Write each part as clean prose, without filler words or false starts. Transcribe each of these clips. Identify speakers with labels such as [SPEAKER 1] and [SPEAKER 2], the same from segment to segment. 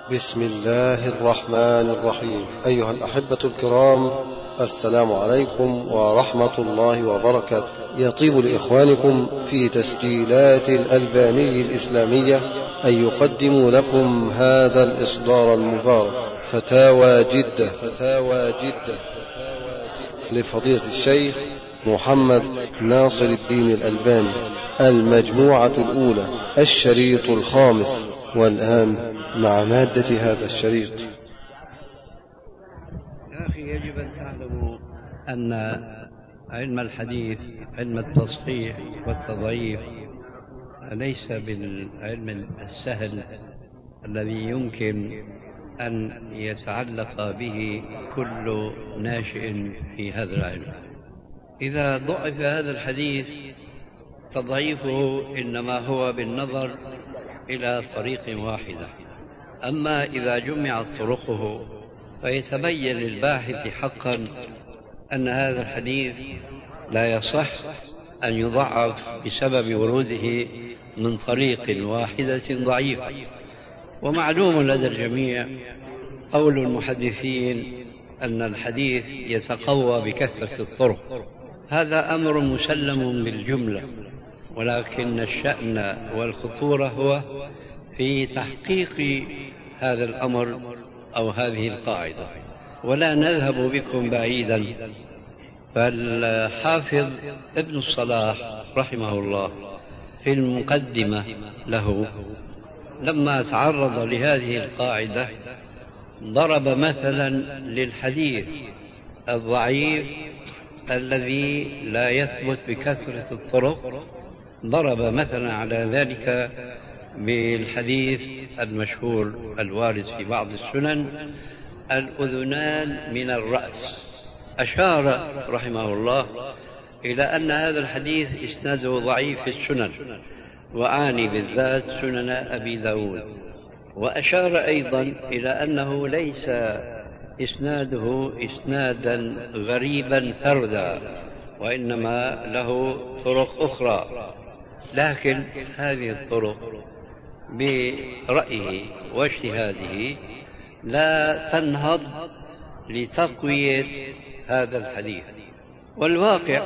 [SPEAKER 1] بسم الله الرحمن الرحيم. أيها الأحبة الكرام، السلام عليكم ورحمة الله وبركاته. يطيب لإخوانكم في تسجيلات الألباني الإسلامية أن يقدموا لكم هذا الإصدار المبارك، فتاوى جدة لفضيلة الشيخ محمد ناصر الدين الألباني، المجموعة الأولى، الشريط الخامس. والآن مع مادة هذا الشريط.
[SPEAKER 2] يا أخي، يجب أن تعلموا أن علم الحديث، علم التصحيح والتضعيف، ليس بالعلم السهل الذي يمكن أن يتعلق به كل ناشئ في هذا العلم. إذا ضعف هذا الحديث تضعيفه إنما هو بالنظر إلى طريق واحدة، أما إذا جمعت طرقه فيتبين للباحث حقا أن هذا الحديث لا يصح أن يضعف بسبب وروده من طريق واحدة ضعيفة. ومعلوم لدى الجميع قول المحدثين أن الحديث يتقوى بكثرة الطرق، هذا أمر مسلم بالجملة، ولكن الشأن والخطورة هو في تحقيق هذا الأمر أو هذه القاعدة. ولا نذهب بكم بعيدا، فالحافظ ابن الصلاح رحمه الله في المقدمة له لما تعرض لهذه القاعدة ضرب مثلا للحديث الضعيف الذي لا يثبت بكثرة الطرق، ضرب مثلا على ذلك بالحديث المشهور الوارد في بعض السنن: الأذنان من الرأس. أشار رحمه الله إلى أن هذا الحديث إسناده ضعيف في السنن، وأعني بالذات سنن أبي داود. وأشار أيضا إلى أنه ليس إسناده إسنادا غريبا فردا، وإنما له طرق أخرى، لكن هذه الطرق برأيه واجتهاده لا تنهض لتقوية هذا الحديث. والواقع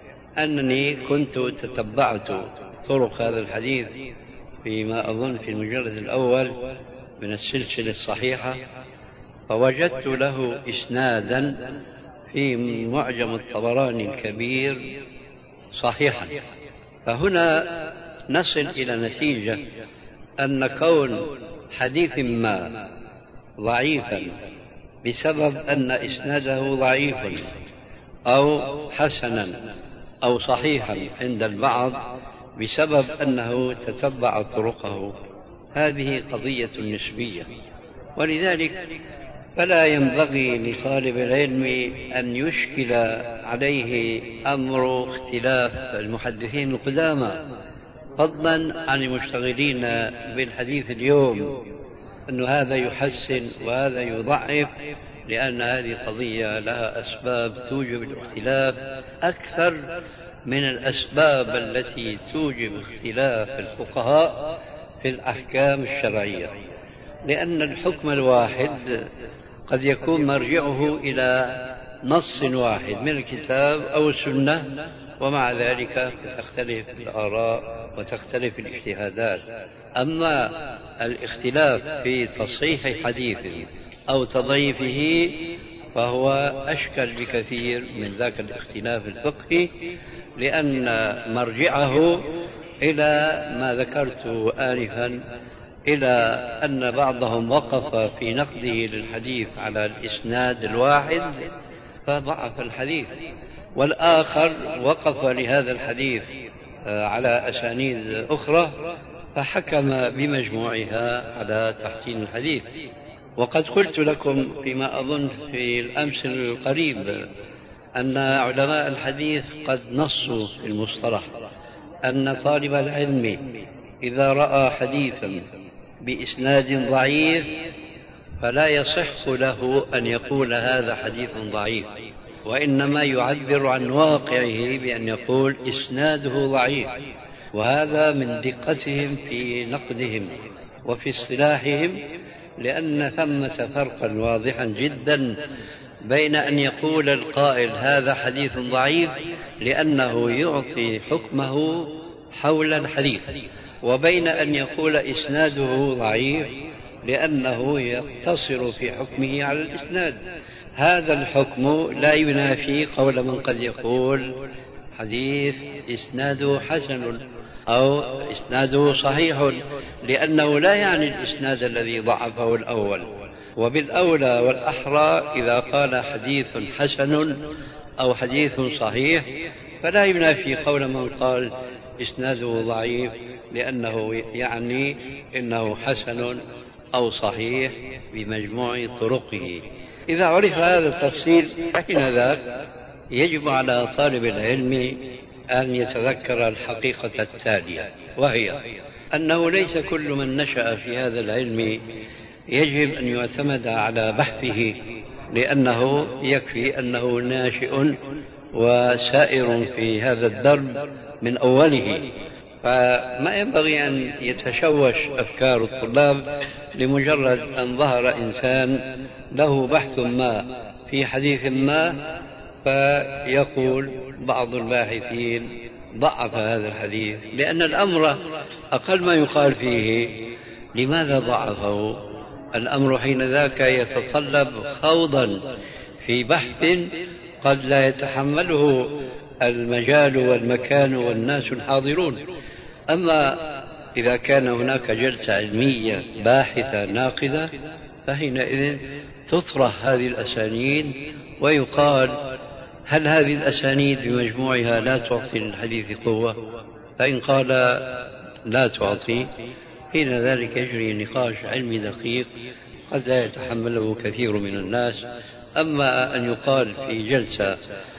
[SPEAKER 2] أنني كنت تتبعت طرق هذا الحديث فيما أظن في المجلد الأول من السلسلة الصحيحة، فوجدت له إسنادا في معجم الطبراني الكبير صحيحا. فهنا نصل إلى نتيجة أن كون حديث ما ضعيفا بسبب أن إسناده ضعيف أو حسنا أو صحيحا عند البعض بسبب أنه تتبع طرقه، هذه قضية نسبية. ولذلك فلا ينبغي لطالب العلم أن يشكل عليه أمر اختلاف المحدثين القدامى، فضلا عن المشتغلين بالحديث اليوم، أن هذا يحسن وهذا يضعف، لأن هذه قضية لها أسباب توجب الاختلاف أكثر من الأسباب التي توجب اختلاف الفقهاء في الأحكام الشرعية. لأن الحكم الواحد قد يكون مرجعه إلى نص واحد من الكتاب أو السنة، ومع ذلك تختلف الآراء وتختلف الاجتهادات. أما الاختلاف في تصحيح حديث أو تضعيفه فهو أشكل بكثير من ذاك الاختلاف الفقهي، لأن مرجعه إلى ما ذكرت آنفا، إلى أن بعضهم وقف في نقده للحديث على الإسناد الواحد فضعف الحديث، والآخر وقف لهذا الحديث على أسانيد أخرى فحكم بمجموعها على تحسين الحديث. وقد قلت لكم فيما أظن في الأمس القريب أن علماء الحديث قد نصوا في المصطلح أن طالب العلم إذا رأى حديثا بإسناد ضعيف فلا يصح له أن يقول هذا حديث ضعيف، وإنما يعبر عن واقعه بأن يقول إسناده ضعيف. وهذا من دقتهم في نقدهم وفي اصطلاحهم لأن ثمة فرقا واضحا جدا بين أن يقول القائل هذا حديث ضعيف لأنه يعطي حكمه حول الحديث، وبين أن يقول إسناده ضعيف لأنه يقتصر في حكمه على الإسناد. هذا الحكم لا ينافي قول من قد يقول حديث إسناده حسن أو إسناده صحيح، لأنه لا يعني الإسناد الذي ضعفه الأول. وبالأولى والأحرى إذا قال حديث حسن أو حديث صحيح فلا ينافي قول من قال إسناده ضعيف لأنه يعني إنه حسن أو صحيح بمجموع طرقه. إذا عرف هذا التفصيل فحين ذاك يجب على طالب العلم أن يتذكر الحقيقة التالية، وهي أنه ليس كل من نشأ في هذا العلم يجب أن يعتمد على بحثه، لأنه يكفي أنه ناشئ وسائر في هذا الدرب من أوله، فما ينبغي أن يتشوش أفكار الطلاب لمجرد أن ظهر إنسان له بحث ما في حديث ما فيقول بعض الباحثين ضعف هذا الحديث، لأن الأمر أقل ما يقال فيه لماذا ضعفه. الأمر حين ذاك يتطلب خوضا في بحث قد لا يتحمله المجال والمكان والناس الحاضرون. أما إذا كان هناك جلسة علمية باحثة ناقدة فحينئذ تطرح هذه الأسانيد ويقال هل هذه الأسانيد بمجموعها لا تعطي للحديث قوة؟ فإن قال لا تعطي حين ذلك يجري نقاش علمي دقيق قد لا يتحمله كثير من الناس. أما أن يقال في جلسة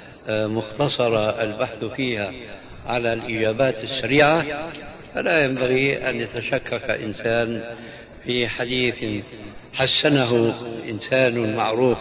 [SPEAKER 2] مختصرة البحث فيها على الإجابات السريعة فلا ينبغي أن يتشكك إنسان في حديث حسنه إنسان معروف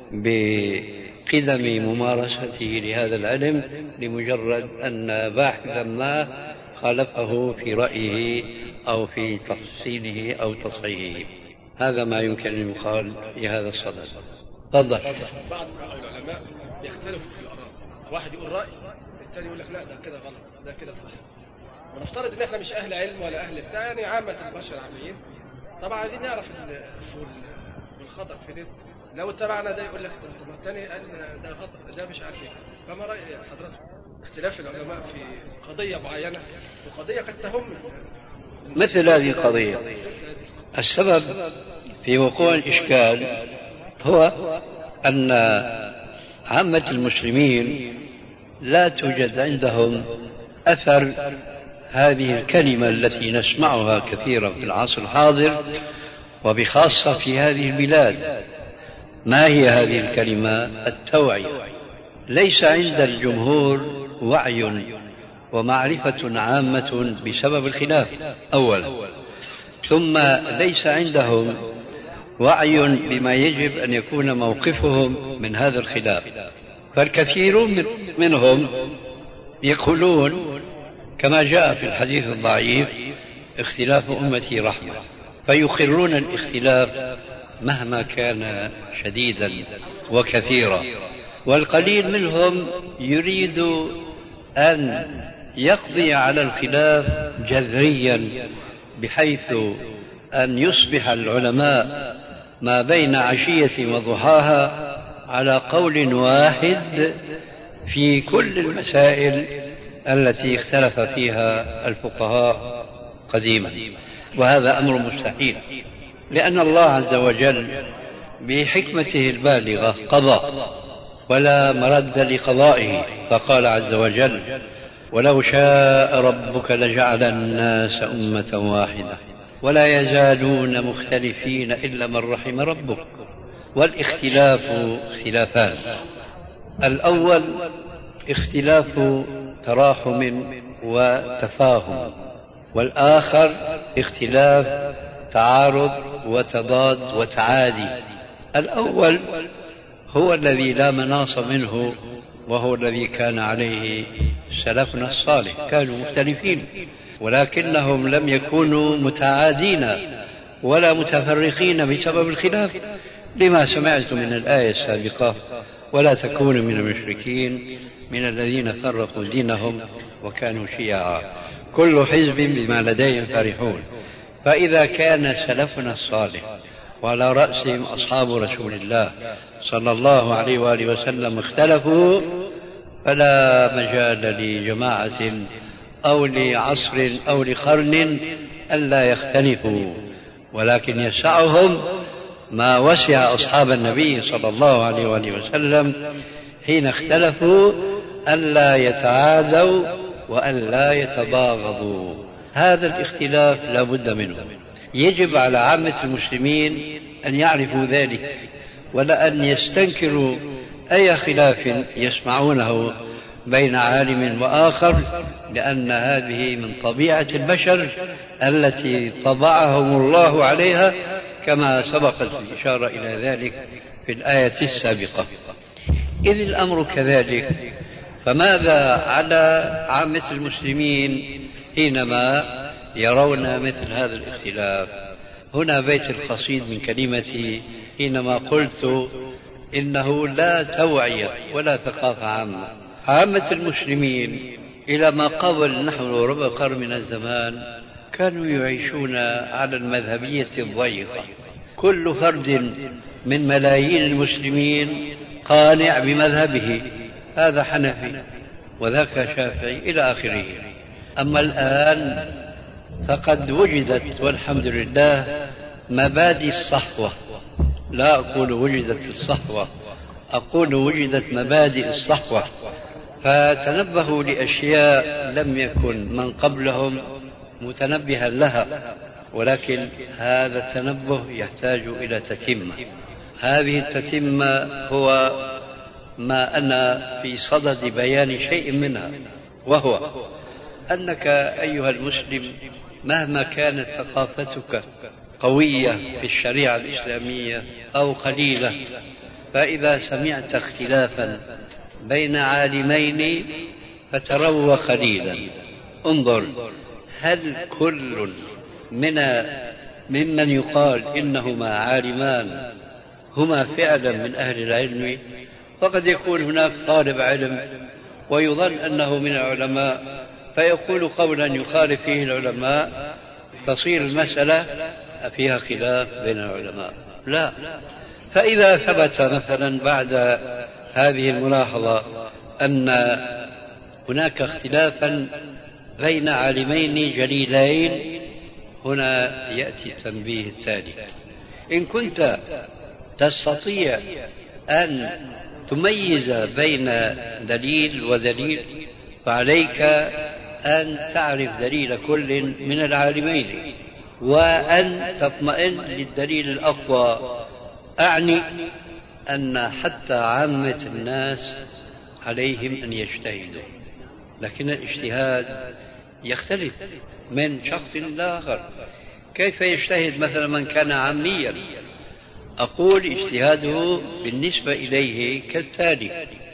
[SPEAKER 2] بقدم ممارسته لهذا العلم لمجرد أن باحثا ما خالفه في رأيه أو في تفصيله أو تصحيحه. هذا ما يمكن أن يقال في هذا الصدد. تفضل.
[SPEAKER 3] بعض العلماء يختلفوا في الآراء، واحد يقول رأي الثاني يقول لك لا ده كده غلط ده كده صح. ونفترض ان احنا مش اهل علم ولا اهل بتاع، يعني عامة البشر عاميين طبعا عايزين نعرف الاصول والخطأ في دي. لو اتبعنا ده يقول لك طب الثاني قال ده خطأ ده مش عارف ايه. فما رأي حضرتك اختلاف العلماء في قضية معينة وقضية قد تهم
[SPEAKER 2] مثل هذه القضية؟ السبب في وقوع الإشكال هو أن عامة المسلمين لا توجد عندهم أثر هذه الكلمة التي نسمعها كثيرا في العصر الحاضر وبخاصة في هذه البلاد. ما هي هذه الكلمة؟ التوعية. ليس عند الجمهور وعي ومعرفة عامة بسبب الخلاف أولا، ثم ليس عندهم وعي بما يجب أن يكون موقفهم من هذا الخلاف. فالكثير منهم يقولون كما جاء في الحديث الضعيف اختلاف أمتي رحمة، فيقرون الاختلاف مهما كان شديدا وكثيرا. والقليل منهم يريد أن يقضي على الخلاف جذريا بحيث أن يصبح العلماء ما بين عشية وضحاها على قول واحد في كل المسائل التي اختلف فيها الفقهاء قديما، وهذا أمر مستحيل، لأن الله عز وجل بحكمته البالغة قضى ولا مرد لقضائه، فقال عز وجل ولو شاء ربك لجعل الناس أمة واحدة ولا يزالون مختلفين إلا من رحم ربك. والاختلاف اختلافان: الأول اختلاف تراحم وتفاهم، والآخر اختلاف تعارض وتضاد وتعادي. الأول هو الذي لا مناص منه، وهو الذي كان عليه سلفنا الصالح، كانوا مختلفين ولكنهم لم يكونوا متعادين، ولا متفرقين بسبب الخلاف، لما سمعت من الآية السابقة: ولا تكونوا من المشركين من الذين فرقوا دينهم وكانوا شيعا كل حزب بما لديهم فرحون. فإذا كان سلفنا الصالح وعلى رأسهم أصحاب رسول الله صلى الله عليه وآله وسلم اختلفوا، فلا مجال لجماعة أو لعصر أو لقرن ألا يختلفوا، ولكن يسعهم ما وسع أصحاب النبي صلى الله عليه وآله وسلم حين اختلفوا ألا يتعادوا وألا يتباغضوا. هذا الاختلاف لا بد منه، يجب على عامة المسلمين أن يعرفوا ذلك، ولا أن يستنكروا أي خلاف يسمعونه بين عالم وآخر، لأن هذه من طبيعة البشر التي طبعهم الله عليها، كما سبقت الإشارة إلى ذلك في الآية السابقة. إذ الأمر كذلك، فماذا على عامة المسلمين حينما يرون مثل هذا الاختلاف؟ هنا بيت القصيد من كلمتي حينما قلت إنه لا توعية ولا ثقافة عامة. عامة المسلمين إلى ما قبل نحو ربع قرن من الزمان كانوا يعيشون على المذهبية الضيقة، كل فرد من ملايين المسلمين قانع بمذهبه، هذا حنفي وذاك شافعي إلى آخره. أما الآن فقد وجدت والحمد لله مبادئ الصحوة، لا أقول وجدت الصحوة، أقول وجدت مبادئ الصحوة، فتنبهوا لأشياء لم يكن من قبلهم متنبها لها، ولكن هذا التنبه يحتاج إلى تتمة. هذه التتمة هو ما أنا في صدد بيان شيء منها، وهو أنك أيها المسلم مهما كانت ثقافتك قوية في الشريعة الإسلامية أو قليلة، فإذا سمعت اختلافا بين عالمين فتروى قليلا، انظر هل كل ممن يقال إنهما عالمان هما فعلا من أهل العلم؟ فقد يكون هناك طالب علم ويظن أنه من العلماء فيقول قولا يخالف فيه العلماء، تصير المسألة فيها خلاف بين العلماء. لا، فإذا ثبت مثلا بعد هذه الملاحظة أن هناك اختلافا بين عالمين جليلين، هنا يأتي التنبيه التالي: إن كنت تستطيع أن تميز بين دليل ودليل فعليك أن تعرف دليل كل من العالمين وأن تطمئن للدليل الأقوى. أعني أن حتى عامة الناس عليهم أن يجتهدوا، لكن الاجتهاد يختلف من شخص لآخر. كيف يجتهد مثلا من كان عاميا؟ أقول اجتهاده بالنسبة إليه كالتالي: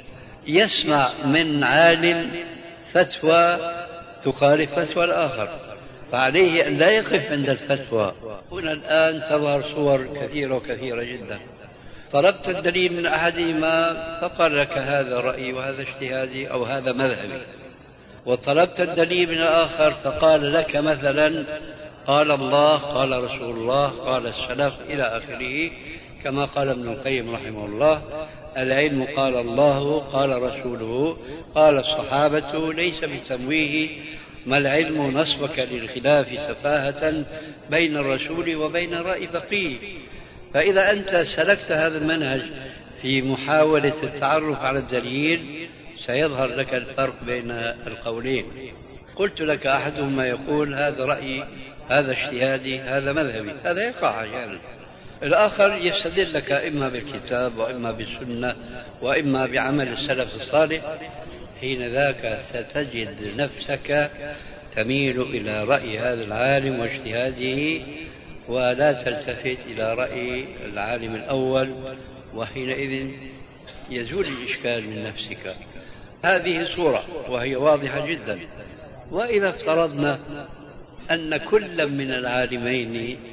[SPEAKER 2] يسمع من عالم فتوى تخالف فتوى الآخر، فعليه أن لا يقف عند الفتوى. هنا الآن تظهر صور كثيرة وكثيرة جدا، طلبت الدليل من أحدهما فقال لك هذا رأيي وهذا اجتهادي أو هذا مذهبي، وطلبت الدليل من الآخر فقال لك مثلا قال الله قال رسول الله قال السلف إلى آخره، كما قال ابن القيم رحمه الله: العلم قال الله قال رسوله قال الصحابة، ليس بتمويه، ما العلم نصبك للخلاف سفاهة بين الرسول وبين رأي فقيه. فإذا أنت سلكت هذا المنهج في محاولة التعرف على الدليل سيظهر لك الفرق بين القولين. قلت لك أحدهما يقول هذا رأيي هذا اجتهادي هذا مذهبي، هذا يقع أحيانا. الآخر يستدل لك إما بالكتاب وإما بالسنة وإما بعمل السلف الصالح، حين ذاك ستجد نفسك تميل إلى رأي هذا العالم واجتهاده ولا تلتفت إلى رأي العالم الأول، وحينئذ يزول الإشكال من نفسك. هذه صورة وهي واضحة جدا. وإذا افترضنا أن كل من العالمين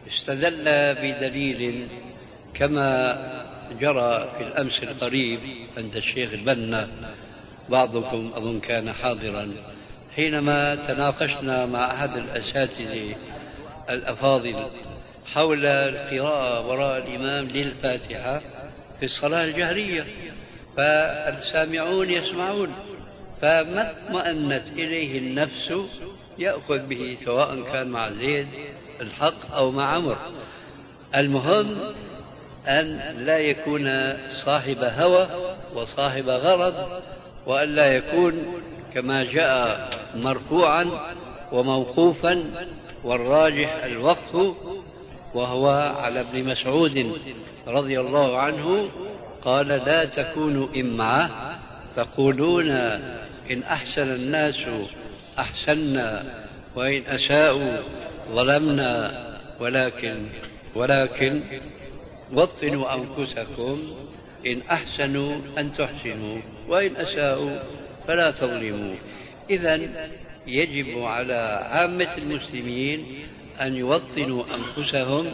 [SPEAKER 2] استدل بدليل كما جرى في الأمس القريب عند الشيخ البنا، بعضكم أظن كان حاضرا حينما تناقشنا مع أحد الأساتذة الأفاضل حول القراءة وراء الإمام للفاتحة في الصلاة الجهرية، فالسامعون يسمعون، فما اطمأنت إليه النفس يأخذ به، سواء كان مع زيد الحق أو مع عمر. المهم أن لا يكون صاحب هوى وصاحب غرض، وأن لا يكون كما جاء مرفوعا وموقوفا، والراجح الوقف، وهو على ابن مسعود رضي الله عنه قال: لا تكونوا إمعة تقولون إن أحسن الناس أحسنا وإن أساءوا ظلمنا، ولكن وطنوا أنفسكم، إن أحسنوا أن تحسنوا وإن أساءوا فلا تظلموا. إذن يجب على عامة المسلمين أن يوطنوا أنفسهم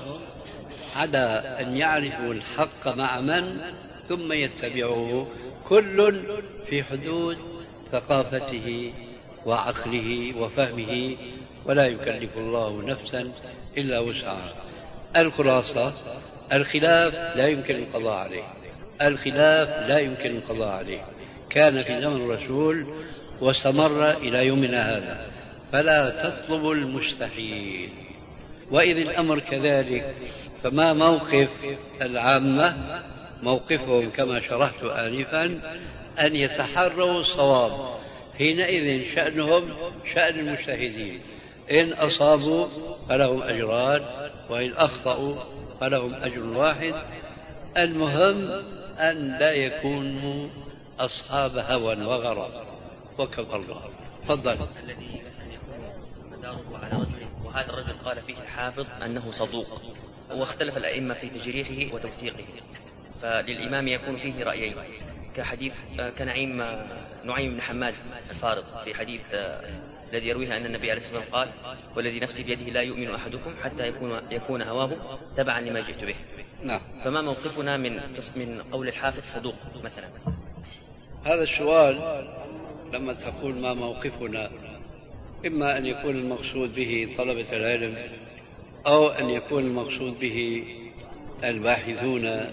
[SPEAKER 2] على أن يعرفوا الحق مع من، ثم يتبعوه، كل في حدود ثقافته وعقله وفهمه، ولا يكلف الله نفسا إلا وسعها. الخلاصة: الخلاف لا يمكن القضاء عليه، الخلاف لا يمكن القضاء عليه، كان في زمن الرسول واستمر إلى يومنا هذا، فلا تطلب المستحيل. وإذ الأمر كذلك، فما موقف العامة؟ موقفهم كما شرحت آنفا أن يتحروا الصواب، حينئذ شأنهم شأن المجتهدين، إن أصابوا فلهم أجران، وإن أخطأوا فلهم أجر واحد. المهم أن لا يكونوا أصحاب هوى وغرض. وكفى الله. تفضل.
[SPEAKER 4] الذي أن يكون مداره على رجل، وهذا الرجل قال فيه الحافظ أنه صدوق، واختلف الأئمة في تجريحه وتوثيقه، فللإمام يكون فيه رأيين، كحديث كنعيم نعيم بن حماد الفارض في حديث الذي يرويه أن النبي عليه الصلاة والسلام قال: والذي نفسي بيده لا يؤمن أحدكم حتى يكون هواه تبعا لما جئت به.
[SPEAKER 2] نعم.
[SPEAKER 4] فما موقفنا من قول الحافظ صدوق مثلا؟
[SPEAKER 2] هذا السؤال لما تقول ما موقفنا، إما أن يكون المقصود به طلبة العلم، أو أن يكون المقصود به الباحثون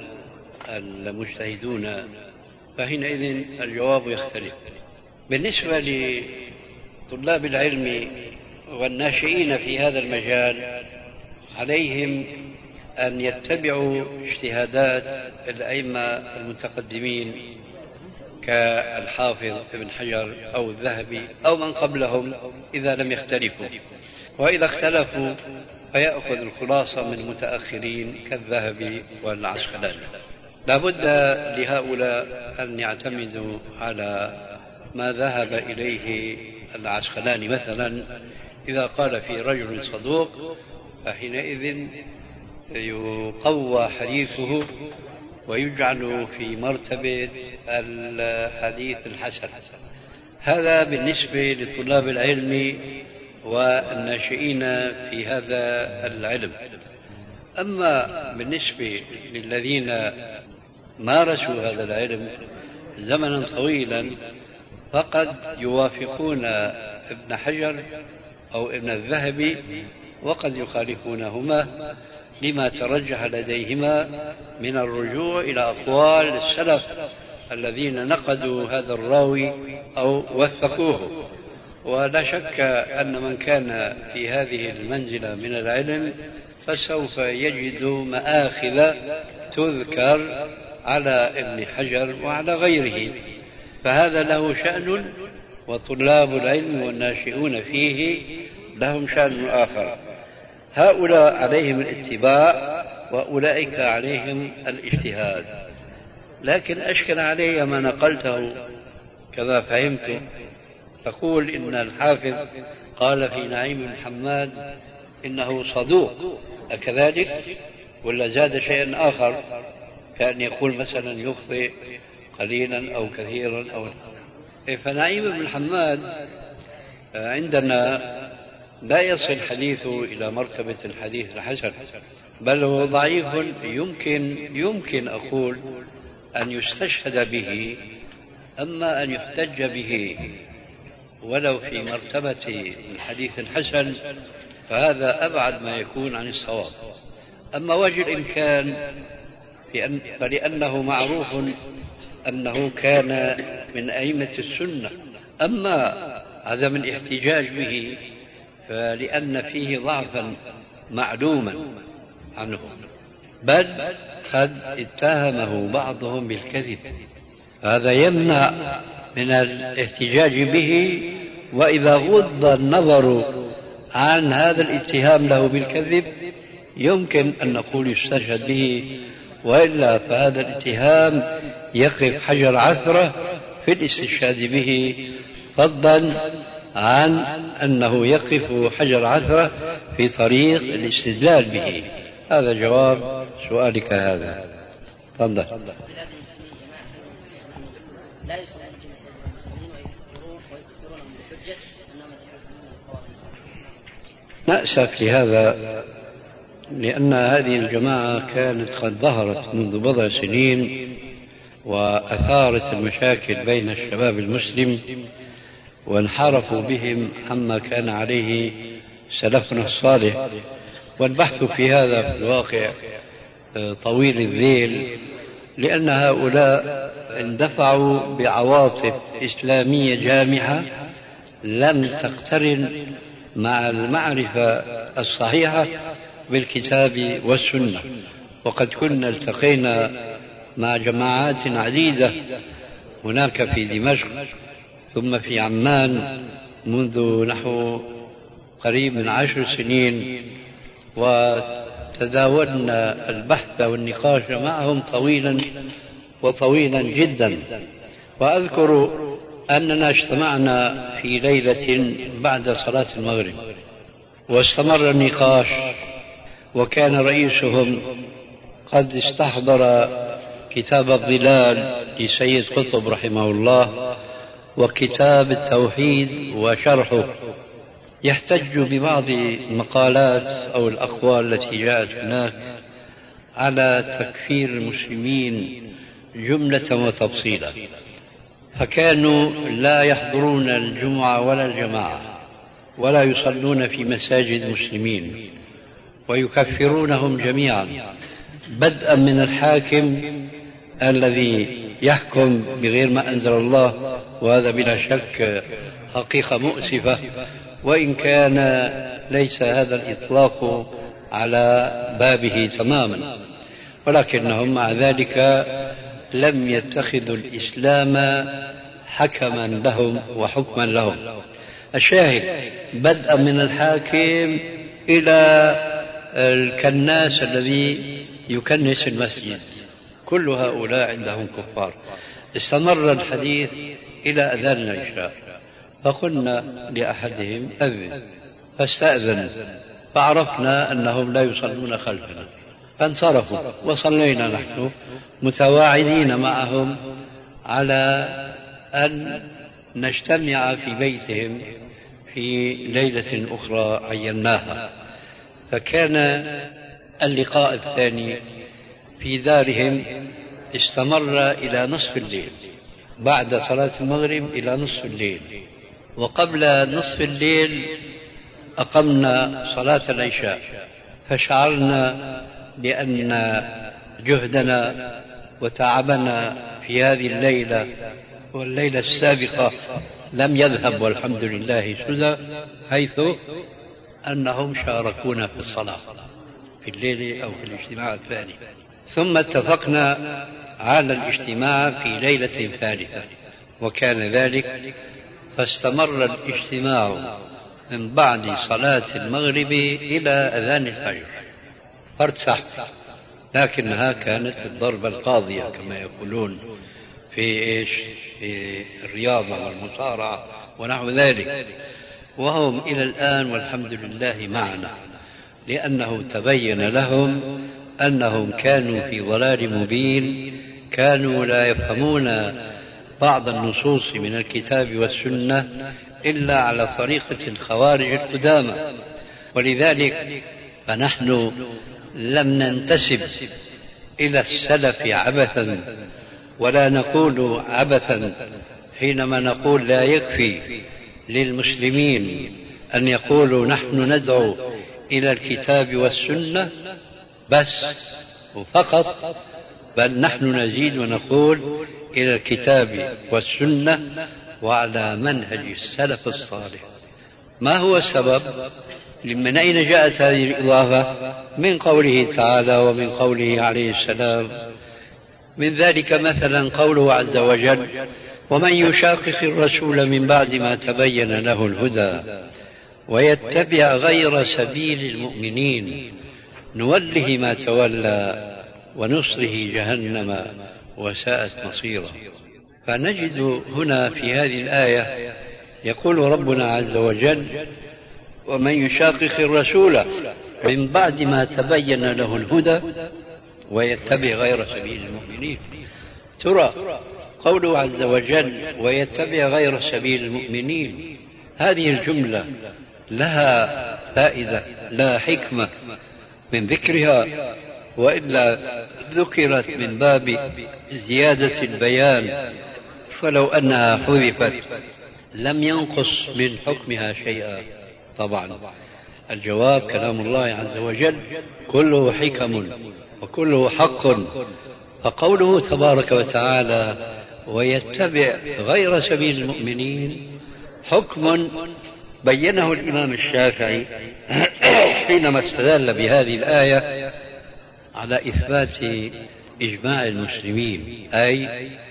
[SPEAKER 2] المجتهدون، فحينئذ الجواب يختلف. بالنسبة لطلاب العلم والناشئين في هذا المجال، عليهم أن يتبعوا اجتهادات الأئمة المتقدمين كالحافظ ابن حجر أو الذهبي أو من قبلهم إذا لم يختلفوا، وإذا اختلفوا فيأخذ الخلاصة من المتأخرين كالذهبي والعسقلاني. لا بد لهؤلاء أن يعتمدوا على ما ذهب إليه العسقلاني مثلا، إذا قال في رجل صدوق فحينئذ يقوى حديثه ويجعل في مرتبة الحديث الحسن. هذا بالنسبة لطلاب العلم والناشئين في هذا العلم. أما بالنسبة للذين مارسوا هذا العلم زمنا طويلا، فقد يوافقون ابن حجر أو ابن الذهبي، وقد يخالفونهما لما ترجح لديهما من الرجوع إلى أقوال السلف الذين نقدوا هذا الراوي أو وثقوه. ولا شك أن من كان في هذه المنزلة من العلم فسوف يجد مآخذ تذكر على ابن حجر وعلى غيره، فهذا له شأن، وطلاب العلم والناشئون فيه لهم شأن آخر. هؤلاء عليهم الاتباع وأولئك عليهم الاجتهاد. لكن أشكل علي ما نقلته كما فهمت، تقول إن الحافظ قال في نعيم بن حماد إنه صدوق، أكذلك ولا زاد شيئا آخر، كأن يقول مثلا يخطئ قليلا أو كثيرا أو. فنعيم بن حماد عندنا لا يصل حديثه إلى مرتبة الحديث الحسن، بل هو ضعيف يمكن أقول أن يستشهد به، أما أن يحتج به ولو في مرتبة الحديث الحسن فهذا أبعد ما يكون عن الصواب. أما وجه الإمكان فلأنه معروف أنه كان من أئمة السنة، أما عدم الاحتجاج به فلأن فيه ضعفا معلوما عنه، بل قد اتهمه بعضهم بالكذب، هذا يمنع من الاحتجاج به. وإذا غض النظر عن هذا الاتهام له بالكذب يمكن أن نقول يستشهد به، وإلا فهذا الاتهام يقف حجر عثرة في الاستشهاد به، فضلا عن أنه يقف حجر عثرة في طريق الاستدلال به. هذا جواب سؤالك هذا. تفضل. لا يصلون في مساجد المسلمين ويكفرونهم بحجة أنهم يتحكمون القوانين. نأسف لهذا، لأن هذه الجماعة كانت قد ظهرت منذ بضع سنين وأثارت المشاكل بين الشباب المسلم، وانحرفوا بهم عما كان عليه سلفنا الصالح. والبحث في هذا في الواقع طويل الذيل، لأن هؤلاء اندفعوا بعواطف إسلامية جامحة لم تقترن مع المعرفة الصحيحة بالكتاب والسنة. وقد كنا التقينا مع جماعات عديدة هناك في دمشق ثم في عمان منذ نحو قريب من 10 سنين، وتداولنا البحث والنقاش معهم طويلا جدا. وأذكر أننا اجتمعنا في ليلة بعد صلاة المغرب واستمر النقاش، وكان رئيسهم قد استحضر كتاب الظلال لسيد قطب رحمه الله وكتاب التوحيد وشرحه، يحتج ببعض المقالات أو الأقوال التي جاءت هناك على تكفير المسلمين جملة وتفصيلا، فكانوا لا يحضرون الجمعة ولا الجماعة ولا يصلون في مساجد المسلمين ويكفرونهم جميعا، بدءا من الحاكم الذي يحكم بغير ما أنزل الله، وهذا بلا شك حقيقة مؤسفة، وإن كان ليس هذا الإطلاق على بابه تماما، ولكنهم مع ذلك لم يتخذوا الإسلام حكما لهم وحكما لهم. الشاهد بدءا من الحاكم إلى الكناس الذي يكنس المسجد، كل هؤلاء عندهم كفار. استمر الحديث إلى أذان العشاء، فقلنا لأحدهم أذن، فاستأذن، فعرفنا أنهم لا يصلون خلفنا، فانصرفوا وصلينا نحن متواعدين معهم على أن نجتمع في بيتهم في ليلة أخرى عيناها. فكان اللقاء الثاني في دارهم استمر إلى نصف الليل، بعد صلاة المغرب إلى نصف الليل، وقبل نصف الليل أقمنا صلاة العشاء، فشعرنا بأن جهدنا وتعبنا في هذه الليلة والليلة السابقة لم يذهب والحمد لله سدى، حيث أنهم شاركونا في الصلاة في الليل أو في الاجتماع الثاني. ثم اتفقنا على الاجتماع في ليلة ثالثة، وكان ذلك، فاستمر الاجتماع من بعد صلاة المغرب إلى أذان الفجر، فارتاح، لكنها كانت الضربة القاضية كما يقولون في الرياضة والمصارعة ونحو ذلك، وهم إلى الآن والحمد لله معنا، لأنه تبين لهم أنهم كانوا في ضلال مبين، كانوا لا يفهمون بعض النصوص من الكتاب والسنة إلا على طريقة الخوارج القدامى. ولذلك فنحن لم ننتسب إلى السلف عبثا، ولا نقول عبثا حينما نقول لا يكفي للمسلمين أن يقولوا نحن ندعو إلى الكتاب والسنة بس وفقط، بل نحن نزيد ونقول إلى الكتاب والسنة وعلى منهج السلف الصالح. ما هو السبب؟ من أين جاءت هذه الإضافة؟ من قوله تعالى ومن قوله عليه السلام. من ذلك مثلا قوله عز وجل: ومن يشاقق الرسول من بعد ما تبين له الهدى ويتبع غير سبيل المؤمنين نوله ما تولى ونصره جهنم وساءت مصيرا. فنجد هنا في هذه الآية يقول ربنا عز وجل: ومن يشاقق الرسول من بعد ما تبين له الهدى ويتبع غير سبيل المؤمنين. ترى قوله عز وجل ويتبع غير سبيل المؤمنين، هذه الجملة لها فائدة، لا حكمة من ذكرها، وإلا ذكرت من باب زيادة البيان، فلو أنها حذفت لم ينقص من حكمها شيئا. طبعا الجواب كلام الله عز وجل كله حكم وكله حق. فقوله تبارك وتعالى ويتبع غير سبيل المؤمنين حكم بينه الإمام الشافعي حينما استدل بهذه الآية على إثبات إجماع المسلمين، أي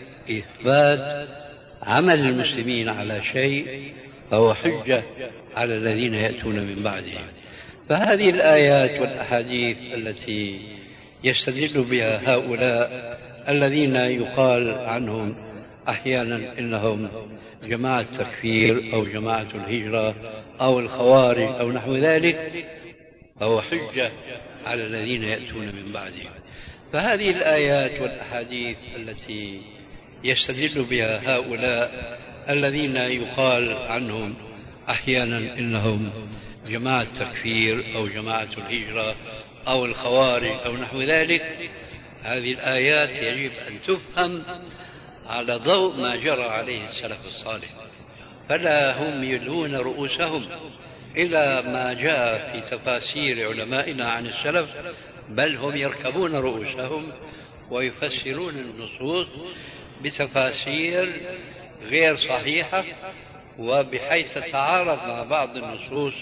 [SPEAKER 2] إثبات عمل المسلمين على شيء فهو حجة على الذين يأتون من بعدهم. فهذه الآيات والأحاديث التي يستدل بها هؤلاء الذين يقال عنهم أحيانا إنهم جماعة التكفير أو جماعة الهجرة أو الخوارج أو نحو ذلك، فهو حجة على الذين يأتون من بعدهم. فهذه الآيات والأحاديث التي يستدل بها هؤلاء الذين يقال عنهم أحيانا إنهم جماعة التكفير أو جماعة الهجرة أو الخوارج أو نحو ذلك، هذه الآيات يجب أن تفهم على ضوء ما جرى عليه السلف الصالح، فلا هم يلون رؤوسهم إلى ما جاء في تفاسير علمائنا عن السلف، بل هم يركبون رؤوسهم ويفسرون النصوص بتفاسير غير صحيحة، وبحيث تتعارض مع بعض النصوص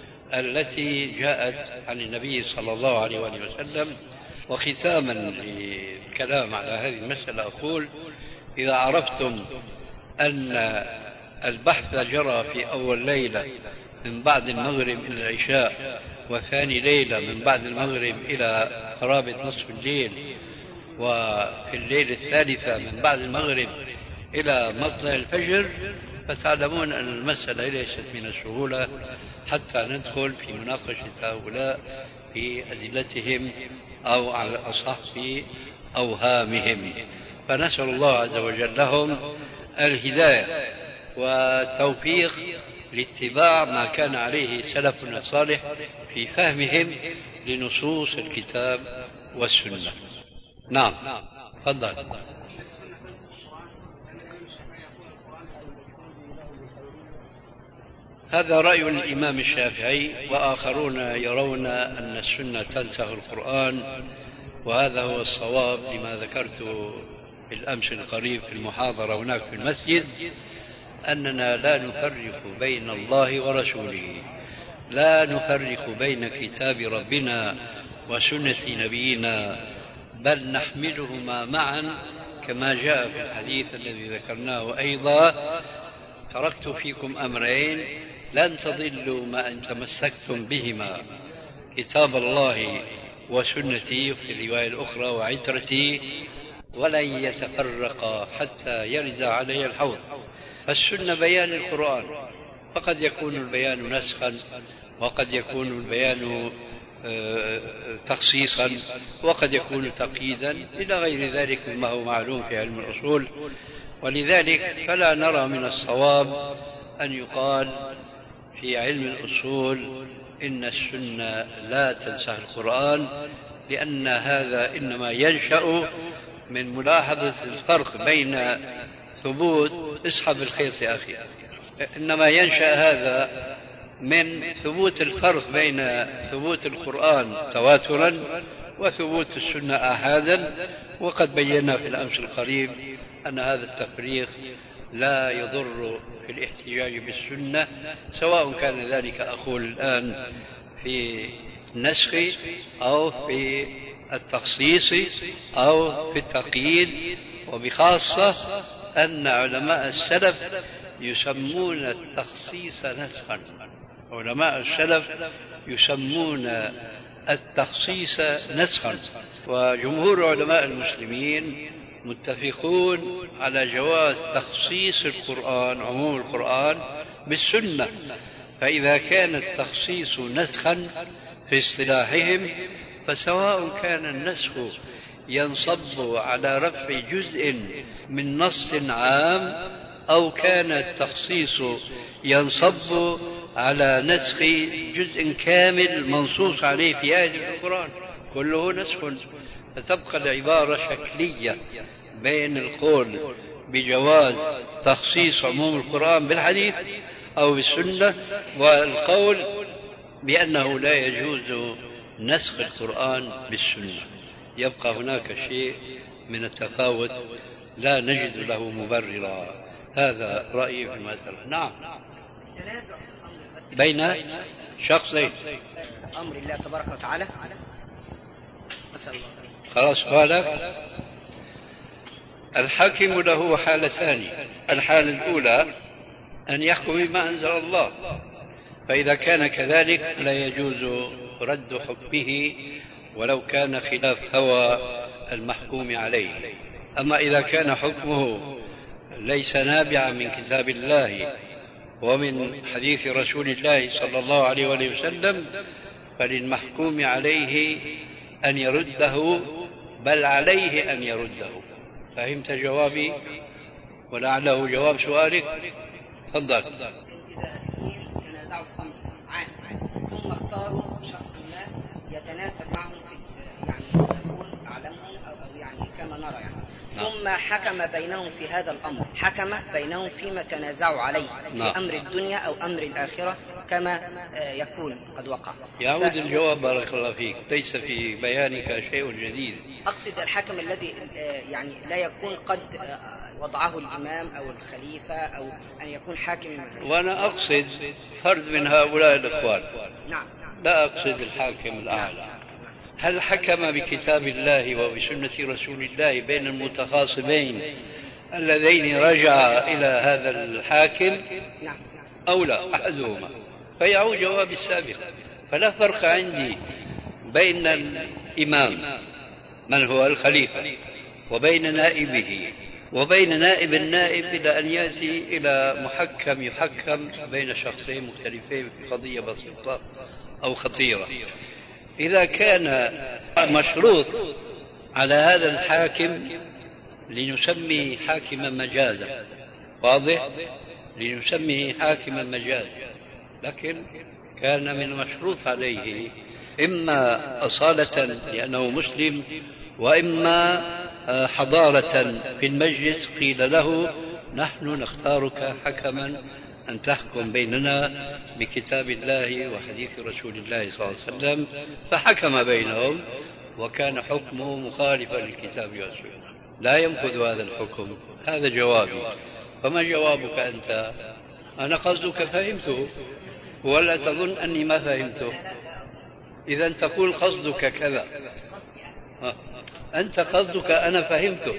[SPEAKER 2] التي جاءت عن النبي صلى الله عليه وسلم. وختاما للكلام على هذه المسألة أقول: إذا عرفتم أن البحث جرى في أول ليلة من بعد المغرب إلى العشاء، وثاني ليلة من بعد المغرب إلى قرابة نصف الليل، وفي الليلة الثالثة من بعد المغرب إلى مطلع الفجر، فتعلمون أن المسألة ليست من السهولة حتى ندخل في مناقشة هؤلاء في أدلتهم أو على الأصح في أوهامهم. فنسأل الله عز وجل لهم الهداية والتوفيق لاتباع ما كان عليه سلفنا الصالح في فهمهم لنصوص الكتاب والسنة. نعم، تفضل. هذا رأي الإمام الشافعي، وآخرون يرون أن السنة تنسخ القرآن، وهذا هو الصواب لما ذكرت بالأمس القريب في المحاضرة هناك في المسجد، أننا لا نفرق بين الله ورسوله، لا نفرق بين كتاب ربنا وسنة نبينا، بل نحملهما معا كما جاء في الحديث الذي ذكرناه أيضا: تركت فيكم أمرين لن تضلوا ما إن تمسكتم بهما، كتاب الله وسنتي، في الرواية الأخرى وعترتي، ولن يتفرقا حتى يرد علي الحوض. فالسنة بيان القرآن، فقد يكون البيان نسخا، وقد يكون البيان تخصيصا، وقد يكون تقييدا، إلى غير ذلك مما هو معلوم في علم الأصول. ولذلك فلا نرى من الصواب أن يقال في علم الأصول إن السنة لا تنسخ القرآن، لأن هذا إنما ينشأ من ملاحظة الفرق بين ثبوت اسحب الخيط يا أخي، إنما ينشأ هذا من ثبوت الفرق بين ثبوت القرآن تواترا وثبوت السنة آحادا. وقد بينا في الأمس القريب أن هذا التفريق لا يضر في الاحتجاج بالسنة، سواء كان ذلك أقول الآن في النسخ أو في التخصيص أو في التقييد. وبخاصة أن علماء السلف يسمون التخصيص نسخا، علماء السلف يسمون التخصيص نسخا، وجمهور علماء المسلمين متفقون على جواز تخصيص القرآن، عموم القرآن، بالسنة. فإذا كان التخصيص نسخا في اصطلاحهم، فسواء كان النسخ ينصب على رفع جزء من نص عام أو كان التخصيص ينصب على نسخ جزء كامل منصوص عليه في آية في القرآن، كله نسخ. فتبقى العبارة شكلية بين القول بجواز تخصيص عموم القرآن بالحديث أو بالسنة، والقول بأنه لا يجوز نسخ القرآن بالسنة. يبقى هناك شيء من التفاوت لا نجد له مبررا. هذا رأيي في المسألة. نعم، بين شخصين،
[SPEAKER 5] أمر الله تبارك وتعالى.
[SPEAKER 2] خلاص بالك. الحاكم له حالتان، الحالة الأولى أن يحكم بما أنزل الله، فإذا كان كذلك لا يجوز رد حكمه ولو كان خلاف هوى المحكوم عليه. أما إذا كان حكمه ليس نابعا من كتاب الله ومن حديث رسول الله صلى الله عليه وسلم، فللمحكوم عليه أن يرده، بل عليه أن يرده. فهمت جوابي ولعله جواب سؤالك؟ تفضل.
[SPEAKER 5] إذا اثنين تنازعوا في أمر عام ثم اختاروا شخص ما يتناسب معهم يعني يكون أعلمهم أو يعني كما نرى يعني، ثم حكم بينهم في هذا الأمر، حكم بينهم فيما تنازعوا عليه في أمر الدنيا أو أمر الآخرة كما يكون قد وقع.
[SPEAKER 2] يعود الجواب بارك الله فيك، ليس في بيانك شيء جديد.
[SPEAKER 5] أقصد الحكم الذي يعني لا يكون قد وضعه الإمام أو الخليفة أو أن يكون حاكم.
[SPEAKER 2] وأنا أقصد فرد من هؤلاء الإخوان.
[SPEAKER 5] نعم.
[SPEAKER 2] لا أقصد الحاكم الأعلى. هل حكم بكتاب الله وبسنة رسول الله بين المتخاصمين اللذين رجعا إلى هذا الحاكم أو لا؟ أحدهما. فيعود جواب السابق. فلا فرق عندي بين الإمام من هو الخليفة وبين نائبه وبين نائب النائب إلى أن يأتي إلى محكم يحكم بين شخصين مختلفين في قضية بسيطة أو خطيرة. إذا كان مشروط على هذا الحاكم لنسميه حاكما مجازا، واضح؟ لنسميه حاكما مجازا، لكن كان من المشروط عليه إما أصالة لأنه مسلم، وإما حضارة في المجلس قيل له نحن نختارك حكما أن تحكم بيننا بكتاب الله وحديث رسول الله صلى الله عليه وسلم، فحكم بينهم وكان حكمه مخالفا للكتاب والسنة، لا ينفذ هذا الحكم. هذا جوابي. فما جوابك أنت؟ أنا قصدك فهمته ولا تظن أني ما فهمته؟ إذا تقول قصدك كذا، أنت قصدك أنا فهمته،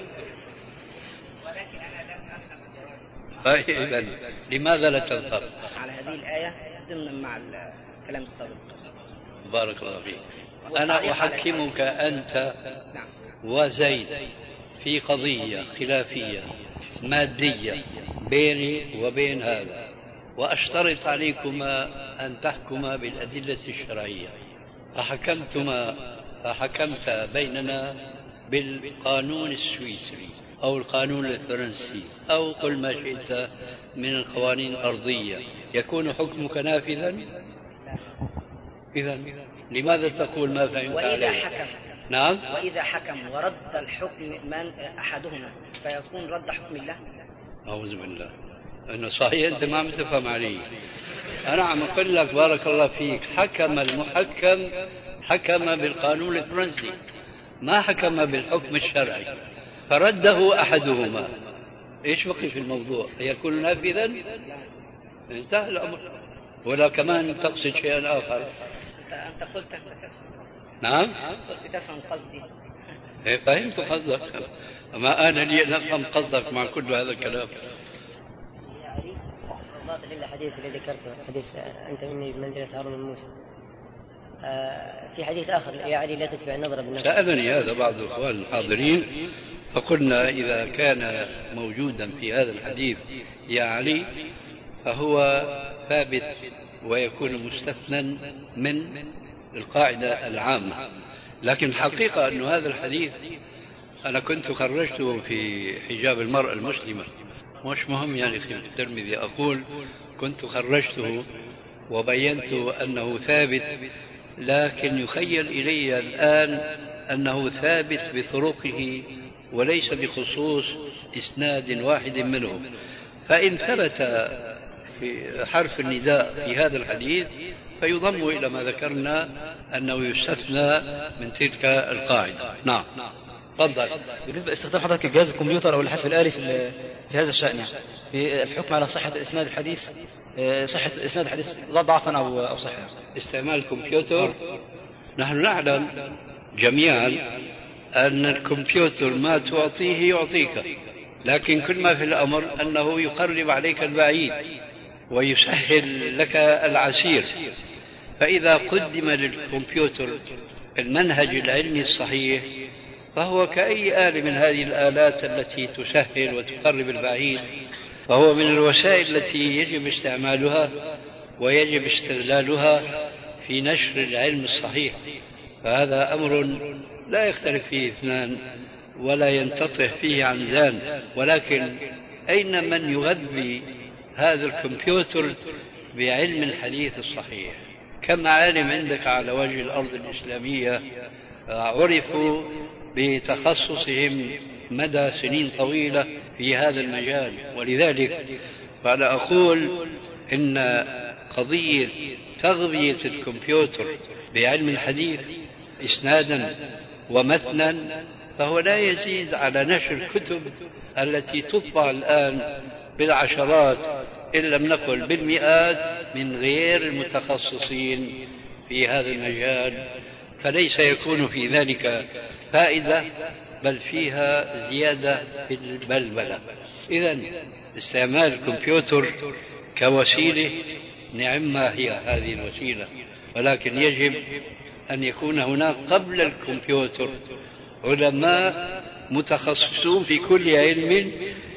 [SPEAKER 2] إذن لماذا لا تنفر
[SPEAKER 5] على هذه الآية ضمنا مع الكلام السابق؟
[SPEAKER 2] بارك الله فيك. أنا أحكمك أنت وزيد في قضية خلافية مادية بيني وبين هذا، وأشترط عليكما أن تحكما بالأدلة الشرعية، فحكمت بيننا بالقانون السويسري أو القانون الفرنسي أو قل ما شئت من القوانين الأرضية يكون حكمك نافذا؟ إذا لماذا تقول ما فهمت
[SPEAKER 5] وإذا
[SPEAKER 2] عليه؟
[SPEAKER 5] حكم
[SPEAKER 2] نعم.
[SPEAKER 5] وإذا حكم ورد الحكم من أحدهما فيكون رد حكم الله.
[SPEAKER 2] أعوذ بالله. أنه صحيح أنت ما عم تفهم علي. أنا عم أقول لك بارك الله فيك، حكم المحكم حكم بالقانون الفرنسي ما حكم بالحكم الشرعي فرده أحدهما، إيش بقي في الموضوع؟ يكون نافذا؟ انتهى الأمر. ولا كمان تقصد شيئا آخر؟
[SPEAKER 5] أنت قلت
[SPEAKER 2] نعم.
[SPEAKER 5] قلت تفهم قصدي.
[SPEAKER 2] إيه فهمت قصدك، ما أنا لي أن أفهم قصدك مع كل هذا الكلام.
[SPEAKER 6] باطل إلا الحديث الذي ذكرته، حديث أنت مني بمنزلة هارون من موسى. في حديث آخر يا علي لا تتبع النظر بالنظر.
[SPEAKER 2] سألني هذا بعض الإخوان الحاضرين فقلنا إذا كان موجودا في هذا الحديث يا علي فهو ثابت ويكون مستثنى من القاعدة العامة، لكن الحقيقة أن هذا الحديث أنا كنت خرجته في حجاب المرأة المسلمة، مش مهم يعني في الترمذي، أقول كنت خرجته وبينت أنه ثابت، لكن يخيل إلي الآن أنه ثابت بطرقه وليس بخصوص إسناد واحد منه. فإن ثبت في حرف النداء في هذا الحديث فيضم إلى ما ذكرنا أنه يستثنى من تلك القاعدة. نعم. تفضل.
[SPEAKER 7] بالنسبة لاستخدام حضرتك جهاز الكمبيوتر أو الحاسب الآلي في هذا الشأن، يعني في الحكم على صحة إسناد الحديث، صحة إسناد الحديث ضعفا أو صحة.
[SPEAKER 2] استعمال الكمبيوتر، نحن نعلم جميعا أن الكمبيوتر ما تعطيه يعطيك، لكن كل ما في الأمر أنه يقرب عليك البعيد ويسهل لك العسير. فإذا قدم للكمبيوتر المنهج العلمي الصحيح فهو كأي آلة من هذه الآلات التي تسهل وتقرب البعيد، فهو من الوسائل التي يجب استعمالها ويجب استغلالها في نشر العلم الصحيح. فهذا أمر لا يختلف فيه اثنان ولا ينتطه فيه عنزان، ولكن أين من يغذي هذا الكمبيوتر بعلم الحديث الصحيح؟ كم عالم عندك على وجه الأرض الإسلامية عرفوا بتخصصهم مدى سنين طويلة في هذا المجال؟ ولذلك فأنا أقول إن قضية تغذية الكمبيوتر بعلم الحديث إسنادا ومتنا فهو لا يزيد على نشر الكتب التي تطبع الآن بالعشرات إن لم نقل بالمئات من غير المتخصصين في هذا المجال، فليس يكون في ذلك فائدة بل فيها زيادة في البلبلة. إذن استعمال الكمبيوتر كوسيلة نعم ما هي هذه الوسيلة، ولكن يجب أن يكون هناك قبل الكمبيوتر علماء متخصصون في كل علم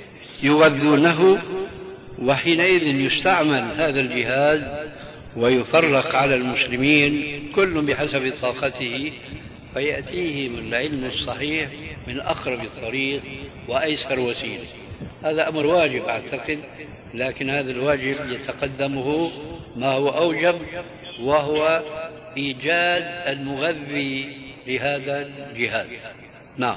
[SPEAKER 2] يغذونه، وحينئذ يستعمل هذا الجهاز ويفرق على المسلمين كل بحسب طاقته فيأتيهم العلم الصحيح من أقرب الطريق وأيسر وسيلة. هذا أمر واجب أعتقد، لكن هذا الواجب يتقدمه ما هو أوجب وهو إيجاد المغذي لهذا الجهاز. نعم.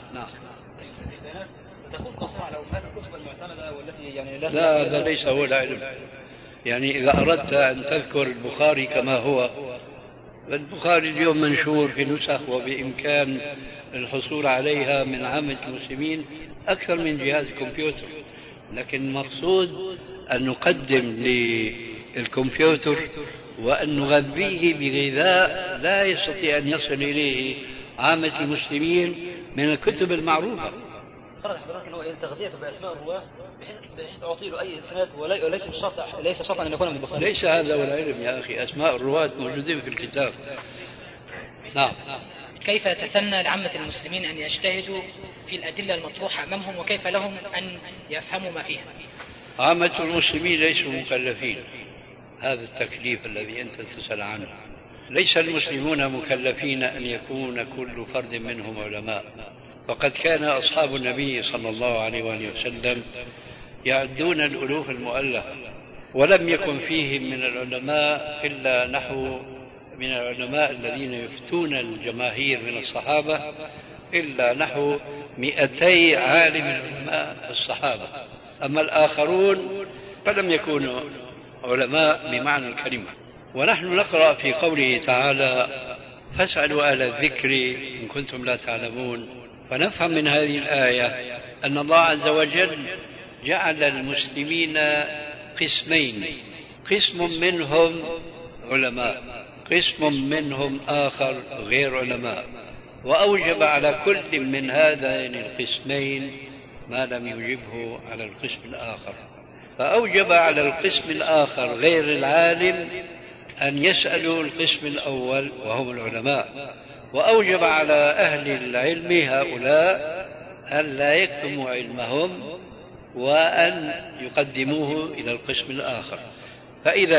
[SPEAKER 7] ستكون قصر على أمهات الكتب المعتمدة والتي يعني
[SPEAKER 2] لا هذا ليس هو العلم. يعني إذا أردت أن تذكر البخاري كما هو، البخاري اليوم منشور في نسخ وبإمكان الحصول عليها من عامة المسلمين أكثر من جهاز كمبيوتر، لكن المقصود أن نقدم للكمبيوتر وأن نغذيه بغذاء لا يستطيع أن يصل إليه عامة المسلمين من الكتب المعروفة.
[SPEAKER 7] فرض حضرتك اللي هو تغذيته بأسماء الرواة بحيث أعطي له أي إسناد وليس بالشرط ليس شرطا أن يكون من البخاري.
[SPEAKER 2] ليس هذا هو العلم يا أخي، أسماء الرواة موجودين في الكتاب. نعم.
[SPEAKER 8] كيف يتثنى لعامة المسلمين أن يجتهدوا في الأدلة المطروحة أمامهم، وكيف لهم أن يفهموا ما فيها؟
[SPEAKER 2] عامة المسلمين ليسوا مكلفين هذا التكليف الذي أنت تسأل عنه. ليس المسلمون مكلفين أن يكون كل فرد منهم علماء، وقد كان أصحاب النبي صلى الله عليه وآله وسلم يعدون الألوف المؤلفة، ولم يكن فيهم من العلماء إلا نحو من العلماء الذين يفتون الجماهير من الصحابة إلا نحو 200 عالم علماء الصحابة. أما الآخرون فلم يكونوا علماء بمعنى الكلمة. ونحن نقرأ في قوله تعالى فاسألوا أهل الذكر إن كنتم لا تعلمون، فنفهم من هذه الآية أن الله عز وجل جعل المسلمين قسمين، قسم منهم علماء، قسم منهم آخر غير علماء، وأوجب على كل من هذين القسمين ما لم يوجبه على القسم الآخر. فأوجب على القسم الآخر غير العالم أن يسألوا القسم الأول وهم العلماء، وأوجب على أهل العلم هؤلاء أن لا يكتموا علمهم وأن يقدموه إلى القسم الآخر. فإذا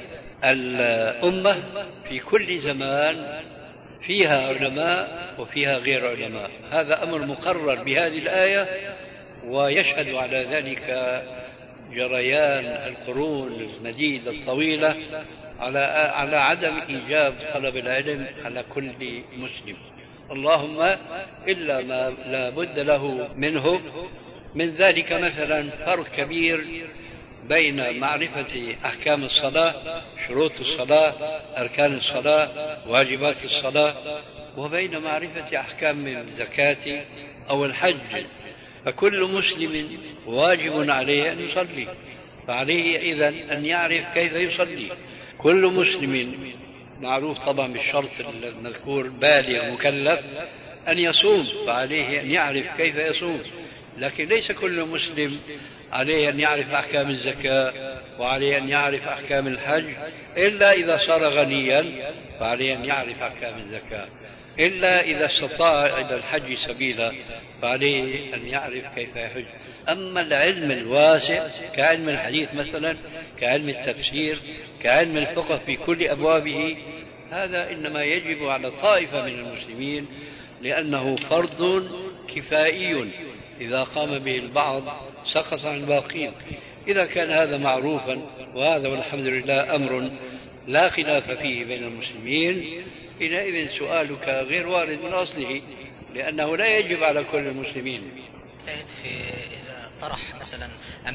[SPEAKER 2] الأمة في كل زمان فيها علماء وفيها غير علماء، هذا أمر مقرر بهذه الآية، ويشهد على ذلك جريان القرون المديدة الطويلة على عدم إيجاب طلب العلم على كل مسلم، اللهم إلا ما لا بد له منه. من ذلك مثلا فرق كبير بين معرفة أحكام الصلاة، شروط الصلاة، أركان الصلاة، واجبات الصلاة، وبين معرفة أحكام الزكاة أو الحج. فكل مسلم واجب عليه أن يصلي، فعليه إذن أن يعرف كيف يصلي. كل مسلم معروف طبعا بالشرط المذكور بالغ مكلف أن يصوم، فعليه أن يعرف كيف يصوم. لكن ليس كل مسلم عليه أن يعرف أحكام الزكاة وعليه أن يعرف أحكام الحج، إلا إذا صار غنيا فعليه أن يعرف أحكام الزكاة، إلا إذا استطاع إلى الحج سبيلا فعليه أن يعرف كيف يحج. أما العلم الواسع كعلم الحديث مثلا، كعلم التفسير، كعلم الفقه في كل أبوابه، هذا إنما يجب على طائفة من المسلمين، لأنه فرض كفائي إذا قام به البعض سقط عن الباقين. إذا كان هذا معروفا، وهذا والحمد لله أمر لا خلاف فيه بين المسلمين، حينئذ سؤالك غير وارد من أصله، لأنه لا يجب على كل المسلمين.
[SPEAKER 8] في إذا طرح مثلا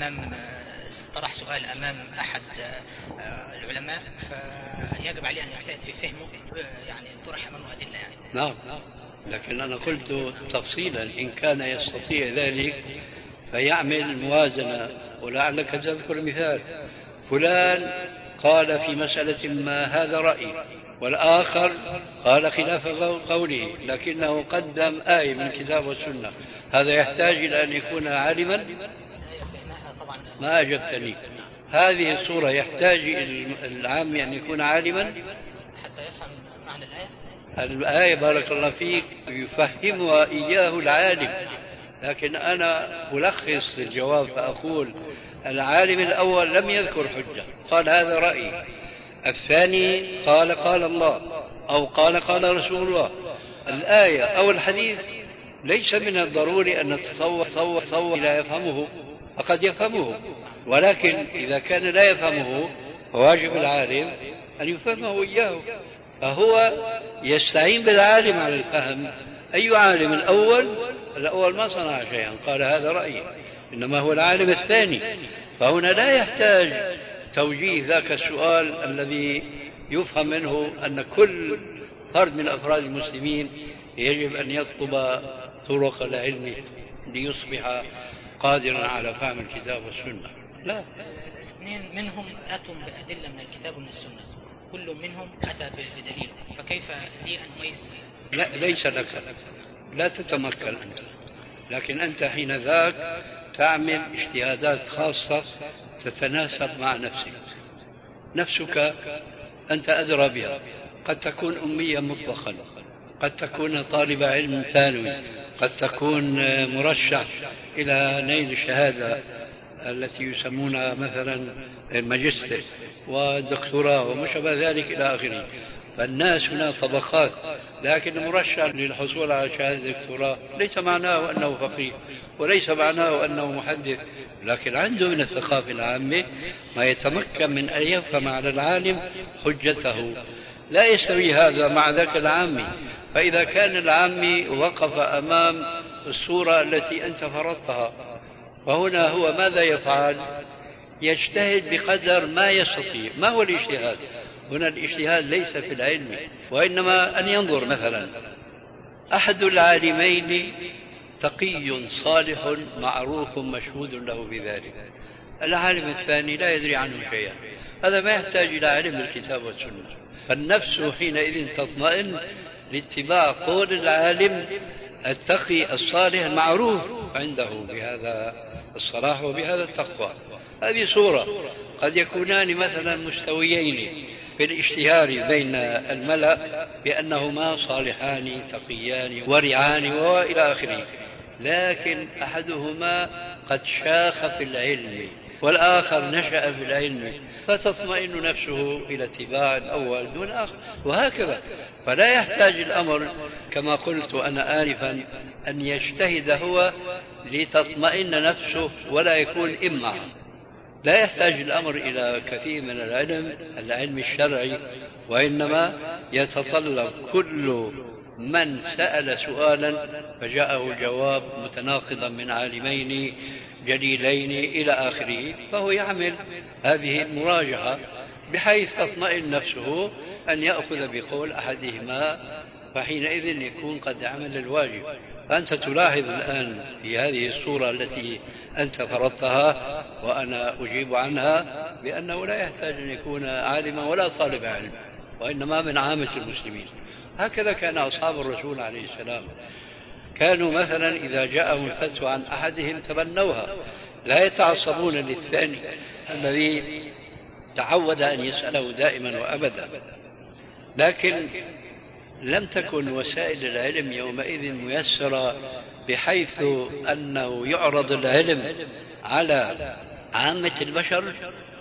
[SPEAKER 8] طرح سؤال أمام أحد العلماء، فيجب عليه أن يجتهد في فهمه، يعني طرح أمامه أدلة يعني.
[SPEAKER 2] نعم، لكن أنا قلت تفصيلا إن كان يستطيع ذلك فيعمل موازنة. ولعلك تذكر مثال، فلان قال في مسألة ما هذا رأي، والآخر قال خلاف قوله، لكنه قدم آية من الكتاب والسنة، هذا يحتاج إلى أن يكون عالما؟ ما أجبتني. هذه الصورة يحتاج العام أن يكون عالما
[SPEAKER 8] حتى يفهم معنى الآية.
[SPEAKER 2] الآية بارك الله فيك يفهمها إياه العالم، لكن أنا ألخص الجواب فأقول العالم الأول لم يذكر حجة، قال هذا رأيي. الثاني قال قال الله أو قال رسول الله. الآية أو الحديث ليس من الضروري أن نتصور لا يفهمه، فقد يفهمه، ولكن إذا كان لا يفهمه فواجب العالم أن يفهمه إياه، فهو يستعين بالعالم على الفهم. أي عالم؟ الأول ما صنع شيئا، قال هذا رأيي، إنما هو العالم الثاني. فهنا لا يحتاج توجيه ذاك السؤال الذي يفهم منه أن كل فرد من أفراد المسلمين يجب أن يطلب طرق العلم ليصبح قادرا على فهم الكتاب والسنة. لا،
[SPEAKER 8] اثنين منهم أتوا بأدلة من الكتاب ومن السنة، كل منهم أتى بدليل، فكيف لي أن أميز؟
[SPEAKER 2] لا، ليس لك، لا تتمكن أنت، لكن أنت حين ذاك تعمل اجتهادات خاصة تتناسب مع نفسك أنت أدرى بها. قد تكون أميا مطلقا، قد تكون طالب علم ثانوي، قد تكون مرشح إلى نيل الشهادة التي يسمونها مثلا الماجستير والدكتوراه وما شابه ذلك إلى آخره، فالناس هنا طبقات، لكن المرشح للحصول على شهادة دكتوراه ليس معناه أنه فقيه وليس معناه أنه محدث، لكن عنده من الثقافة العامة ما يتمكن من أن يفهم على العالم حجته. لا يستوي هذا مع ذاك العامي. فإذا كان العامي وقف أمام الصورة التي أنت فرضتها، فهنا هو ماذا يفعل؟ يجتهد بقدر ما يستطيع. ما هو الاجتهاد؟ هنا الاجتهاد ليس في العلم، وإنما أن ينظر. مثلا أحد العالمين تقي صالح معروف مشهود له بذلك، العالم الثاني لا يدري عنه شيئا، هذا ما يحتاج إلى علم الكتاب والسنة. فالنفس حينئذ تطمئن لاتباع قول العالم التقي الصالح المعروف عنده بهذا الصلاح وبهذا التقوى. هذه صورة. قد يكونان مثلا مستويين في الاشتهار بين الملأ بأنهما صالحان تقيان ورعان وإلى آخره، لكن أحدهما قد شاخ في العلم والآخر نشأ في العلم، فتطمئن نفسه إلى اتباع الأول دون الآخر، وهكذا. فلا يحتاج الأمر كما قلت أنا آنفا أن يجتهد هو لتطمئن نفسه ولا يكون إمع. لا يحتاج الأمر إلى كثير من العلم الشرعي، وإنما يتطلب كل من سأل سؤالا فجاءه جواب متناقضا من عالمين جليلين إلى آخره، فهو يعمل هذه المراجعة بحيث تطمئن نفسه أن يأخذ بقول أحدهما، فحينئذ يكون قد عمل الواجب. فأنت تلاحظ الآن في هذه الصورة التي أنت فرضتها وأنا أجيب عنها بأنه لا يحتاج أن يكون عالما ولا طالب علم، وإنما من عامة المسلمين. هكذا كان أصحاب الرسول عليه السلام، كانوا مثلا إذا جاءهم الفتوى عن أحدهم تبنوها، لا يتعصبون للثاني الذي تعود أن يسأله دائما وأبدا. لكن لم تكن وسائل العلم يومئذ ميسرة بحيث أنه يعرض العلم على عامة البشر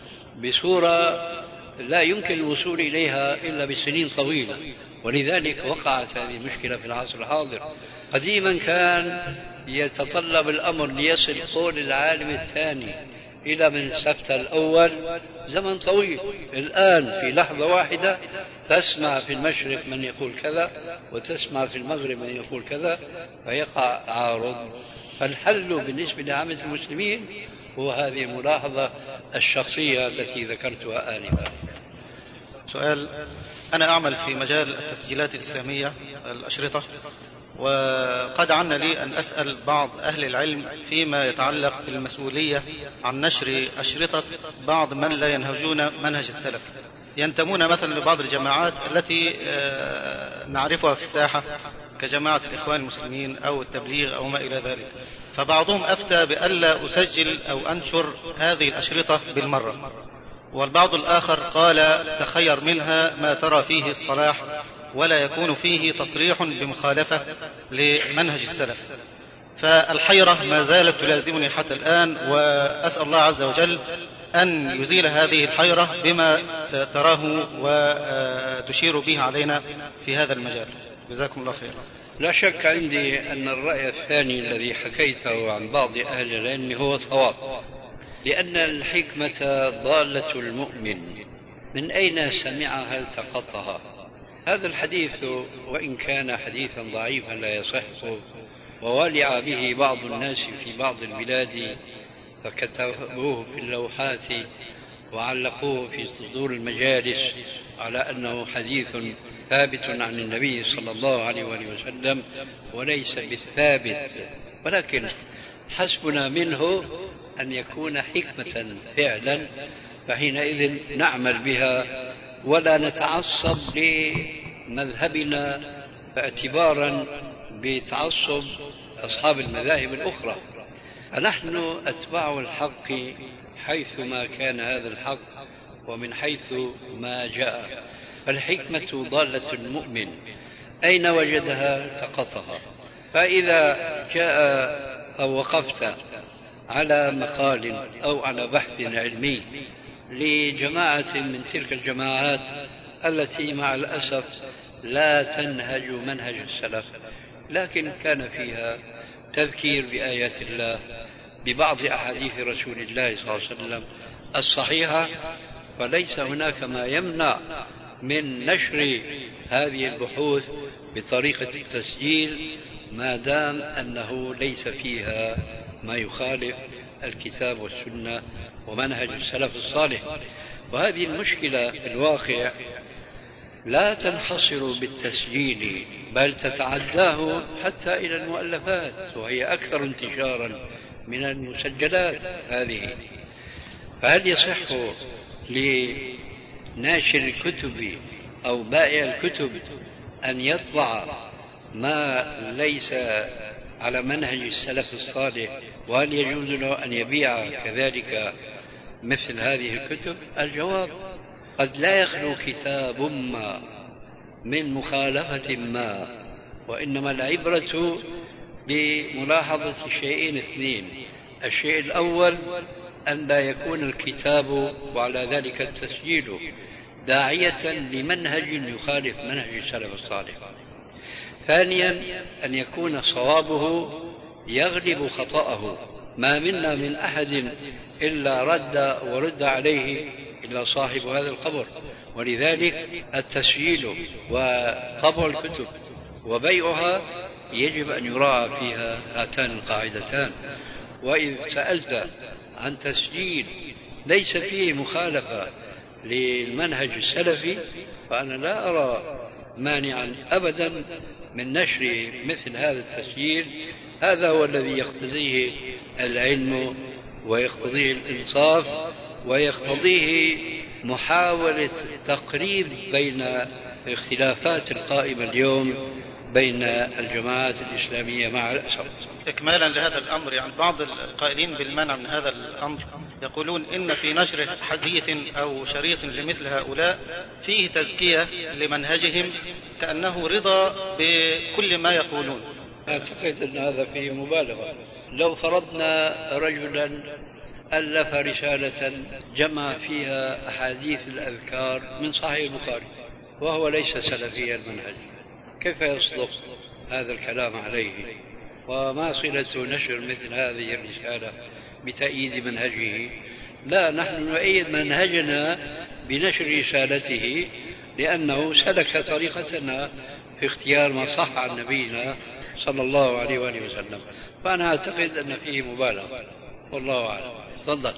[SPEAKER 2] بصورة لا يمكن الوصول إليها إلا بسنين طويلة، ولذلك وقعت هذه المشكلة في العصر الحاضر. قديما كان يتطلب الأمر ليصل قول العالم الثاني إلى من استفتى الأول زمن طويل. الآن في لحظة واحدة تسمع في المشرق من يقول كذا وتسمع في المغرب من يقول كذا، فيقع تعارض. فالحل بالنسبة لعامة المسلمين هو هذه الملاحظة الشخصية التي ذكرتها آنفا.
[SPEAKER 9] سؤال: أنا أعمل في مجال التسجيلات الإسلامية الأشرطة، وقد عنا لي أن أسأل بعض أهل العلم فيما يتعلق بالمسؤولية عن نشر أشرطة بعض من لا ينهجون منهج السلف، ينتمون مثلا لبعض الجماعات التي نعرفها في الساحة كجماعة الإخوان المسلمين أو التبليغ أو ما إلى ذلك. فبعضهم أفتى بألا أسجل أو أنشر هذه الأشرطة بالمرة، والبعض الآخر قال تخير منها ما ترى فيه الصلاح ولا يكون فيه تصريح بمخالفة لمنهج السلف. فالحيرة ما زالت تلازمني حتى الآن، وأسأل الله عز وجل أن يزيل هذه الحيرة بما تراه وتشير به علينا في هذا المجال. جزاكم الله خيرا.
[SPEAKER 2] لا شك عندي أن الرأي الثاني الذي حكيته عن بعض أهل العلم هو صواب، لأن الحكمة ضالة المؤمن، من أين سمعها التقطها. هذا الحديث وإن كان حديثا ضعيفا لا يصح، وولع به بعض الناس في بعض البلاد فكتبوه في اللوحات وعلقوه في صدور المجالس على أنه حديث ثابت عن النبي صلى الله عليه وسلم وليس بالثابت، ولكن حسبنا منه أن يكون حكمة فعلا، فحينئذ نعمل بها ولا نتعصب لمذهبنا اعتبارا بتعصب أصحاب المذاهب الأخرى. فنحن أتباع الحق حيثما كان هذا الحق ومن حيث ما جاء. فالحكمة ضالة المؤمن، أين وجدها التقطها. فإذا جاء أو وقفت على مقال أو على بحث علمي لجماعة من تلك الجماعات التي مع الأسف لا تنهج منهج السلف، لكن كان فيها تذكير بآيات الله ببعض أحاديث رسول الله صلى الله عليه وسلم الصحيحة، فليس هناك ما يمنع من نشر هذه البحوث بطريقة التسجيل ما دام أنه ليس فيها ما يخالف الكتاب والسنة ومنهج السلف الصالح. وهذه المشكلة في الواقع لا تنحصر بالتسجيل بل تتعداه حتى إلى المؤلفات، وهي أكثر انتشارا من المسجلات هذه. فهل يصح لناشر الكتب أو بائع الكتب أن يطبع ما ليس على منهج السلف الصالح؟ وهل يجوز له أن يبيع كذلك مثل هذه الكتب؟ الجواب: قد لا يخلو كتاب ما من مخالفة ما، وإنما العبرة بملاحظة شيئين اثنين: الشيء الأول أن لا يكون الكتاب وعلى ذلك التسجيل داعية لمنهج يخالف منهج السلف الصالح. ثانيا أن يكون صوابه يغلب خطأه، ما منا من أحد إلا ورد عليه إلا صاحب هذا القبر. ولذلك التسجيل وطبع الكتب وبيعها يجب أن يراعى فيها هاتان القاعدتان. وإذ سألت عن تسجيل ليس فيه مخالفة للمنهج السلفي، فأنا لا أرى مانعا أبدا من نشر مثل هذا التسجيل. هذا هو الذي يقتضيه العلم ويقتضيه الإنصاف ويقتضيه محاولة التقريب بين الاختلافات القائمة اليوم بين الجماعات الإسلامية مع الأسف.
[SPEAKER 9] إكمالا لهذا الأمر، يعني بعض القائلين بالمنع من هذا الأمر يقولون إن في نشر حديث أو شريط لمثل هؤلاء فيه تزكية لمنهجهم، كأنه رضا بكل ما يقولون.
[SPEAKER 2] أعتقد أن هذا فيه مبالغة. لو فرضنا رجلا ألف رسالة جمع فيها أحاديث الأذكار من صحيح البخاري وهو ليس سلفي المنهج، كيف يصدق هذا الكلام عليه؟ وما صلة نشر مثل هذه الرسالة بتأييد منهجه؟ لا، نحن نؤيد منهجنا بنشر رسالته لأنه سلك طريقتنا في اختيار ما صح عن نبينا صلى الله عليه وآله وسلم. فأنا أعتقد أن فيه مبالغة، والله أعلم. تفضل.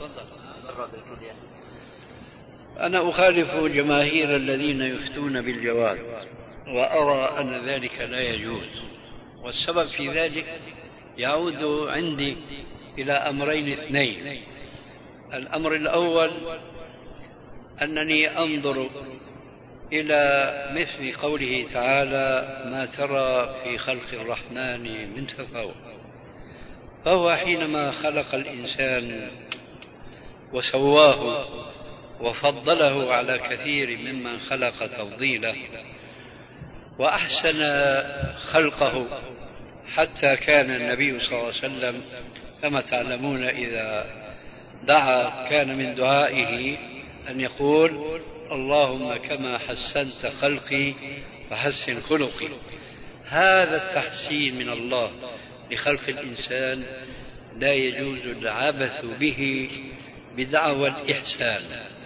[SPEAKER 2] أنا أخالف جماهير الذين يفتون بالجواز، وأرى أن ذلك لا يجوز، والسبب في ذلك يعود عندي إلى أمرين اثنين. الأمر الأول أنني أنظر إلى مثل قوله تعالى: ما ترى في خلق الرحمن من تفاوت. فهو حينما خلق الإنسان وسواه وفضله على كثير ممن خلق تفضيله وأحسن خلقه، حتى كان النبي صلى الله عليه وسلم كما تعلمون إذا دعا كان من دعائه أن يقول: اللهم كما حسنت خلقي فحسن خلقي. هذا التحسين من الله لخلق الإنسان لا يجوز العبث به بدعوى الإحسان،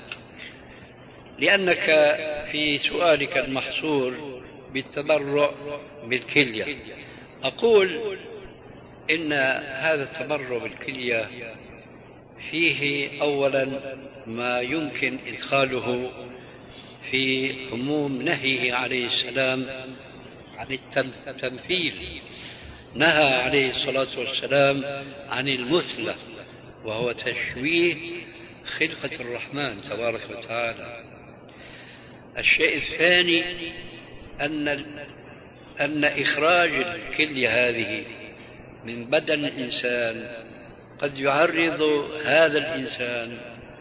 [SPEAKER 2] لأنك في سؤالك المحصور بالتبرع بالكلية أقول إن هذا التبرع بالكلية فيه أولا ما يمكن إدخاله في عموم نهيه عليه السلام عن التمثيل. نهى عليه الصلاة والسلام عن المثلة، وهو تشويه خلقة الرحمن تبارك وتعالى. الشيء الثاني أن إخراج الكلية هذه من بدن الإنسان قد يعرض هذا الإنسان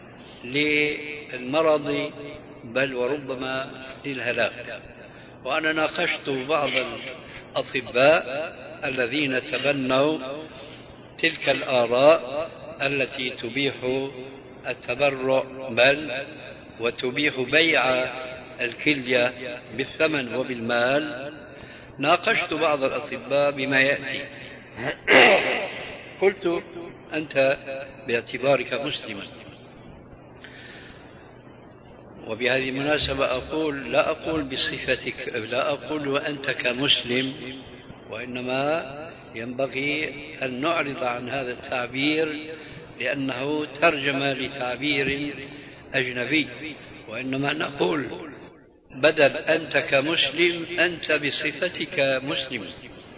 [SPEAKER 2] للمرض بل وربما للهلاك. وأنا ناقشت بعض الأطباء الذين تبنوا تلك الآراء التي تبيح التبرع بل وتبيح بيع الكلية بالثمن وبالمال، ناقشت بعض الأطباء بما يأتي. قلت: أنت باعتبارك مسلما، وبهذه المناسبة أقول لا أقول بصفتك، لا أقول وأنت كمسلم، وإنما ينبغي أن نعرض عن هذا التعبير لأنه ترجمة لتعبير أجنبي، وإنما نقول بدل أنت كمسلم أنت بصفتك مسلم.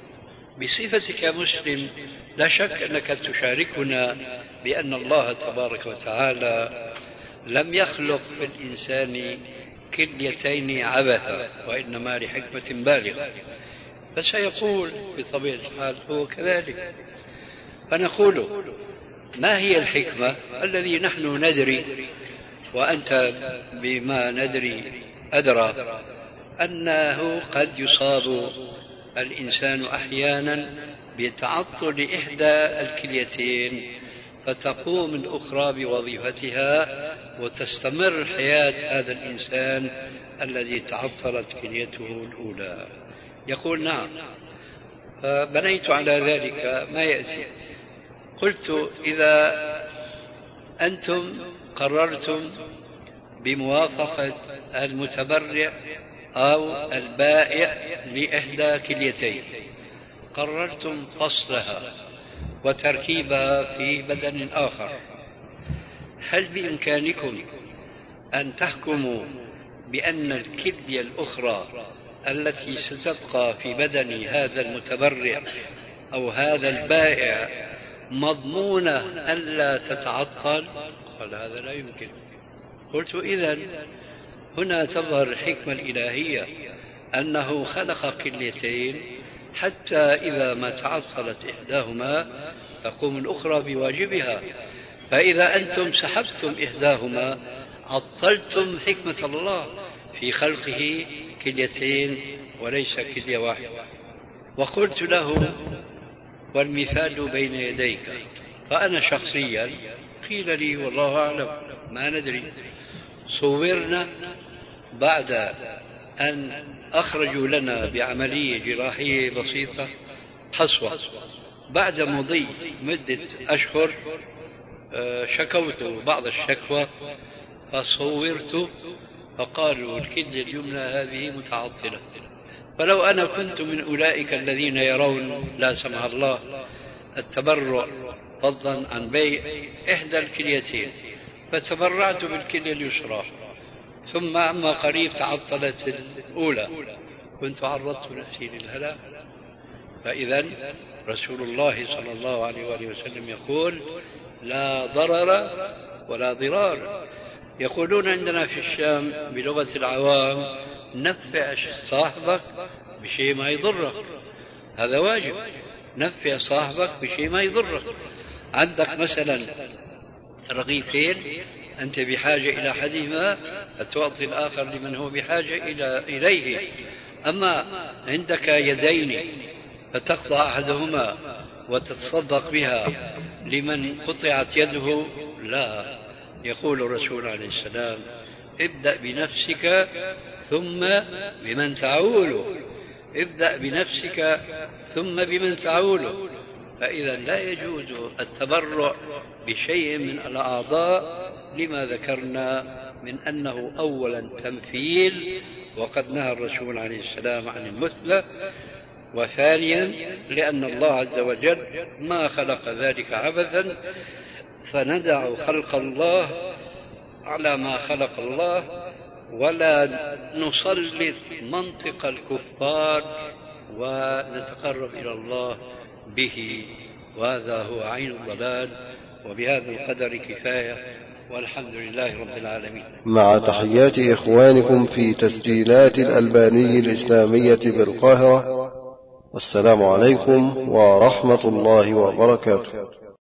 [SPEAKER 2] بصفتك مسلم لا شك أنك تشاركنا بأن الله تبارك وتعالى لم يخلق في الإنسان كليتين عبثا، وإنما لحكمة بالغة، فسيقول بطبيعة الحال هو كذلك. فنقول: ما هي الحكمة الذي نحن ندري وأنت بما ندري أدرى أنه قد يصاب الإنسان أحيانا بتعطل إحدى الكليتين فتقوم الأخرى بوظيفتها وتستمر حياة هذا الإنسان الذي تعطلت كليته الأولى. يقول: نعم. فبنيت على ذلك ما يأتي. قلت: إذا أنتم قررتم بموافقة المتبرع أو البائع لإحدى كليتين، قررتم فصلها وتركيبها في بدن آخر، هل بإمكانكم أن تحكموا بأن الكلية الأخرى التي ستبقى في بدن هذا المتبرع أو هذا البائع مضمونة ألا تتعطل؟ قال: هذا لا يمكن. قلت: إذن هنا تظهر الحكمة الإلهية أنه خلق كليتين حتى إذا ما تعطلت إحداهما تقوم الأخرى بواجبها، فإذا أنتم سحبتم إحداهما عطلتم حكمة الله في خلقه كليتين وليس كلية واحدة. وقلت له: والمثال بين يديك. فأنا شخصيا قيل لي والله أعلم ما ندري، صورنا بعد أن أخرجوا لنا بعملية جراحية بسيطة حصوة، بعد مضي مدة أشهر شكوت بعض الشكوى فصورت فقالوا الكلية اليمنى هذه متعطلة. فلو أنا كنت من أولئك الذين يرون لا سمح الله التبرع فضلا عن بيع إحدى الكليتين فتبرعت بالكلية اليسرى، ثم أما قريب تعطلت الأولى، كنت عرضت نفسي للهلاك. فإذا رسول الله صلى الله عليه وآله وسلم يقول: لا ضرر ولا ضرار. يقولون عندنا في الشام بلغة العوام: نفع صاحبك بشيء ما يضرك. هذا واجب، نفع صاحبك بشيء ما يضرك. عندك مثلا رغيفين أنت بحاجة إلى أحدهما فتعطي الآخر لمن هو بحاجة إليه. أما عندك يدين فتقطع أحدهما وتتصدق بها لمن قطعت يده، لا. يقول الرسول عليه السلام: ابدأ بنفسك ثم بمن تعول، ابدأ بنفسك ثم بمن تعول. فإذا لا يجوز التبرع بشيء من الأعضاء لما ذكرنا من أنه أولا تمثيل، وقد نهى الرسول عليه السلام عن المثلى، وثانيا لأن الله عز وجل ما خلق ذلك عبثا، فندع خلق الله على ما خلق الله ولا نسلط منطق الكفار ونتقرب إلى الله به، وهذا هو عين الضلال. وبهذا القدر كفاية، والحمد لله رب العالمين.
[SPEAKER 1] مع تحيات إخوانكم في تسجيلات الألباني الإسلامية بالقاهرة، والسلام عليكم ورحمة الله وبركاته.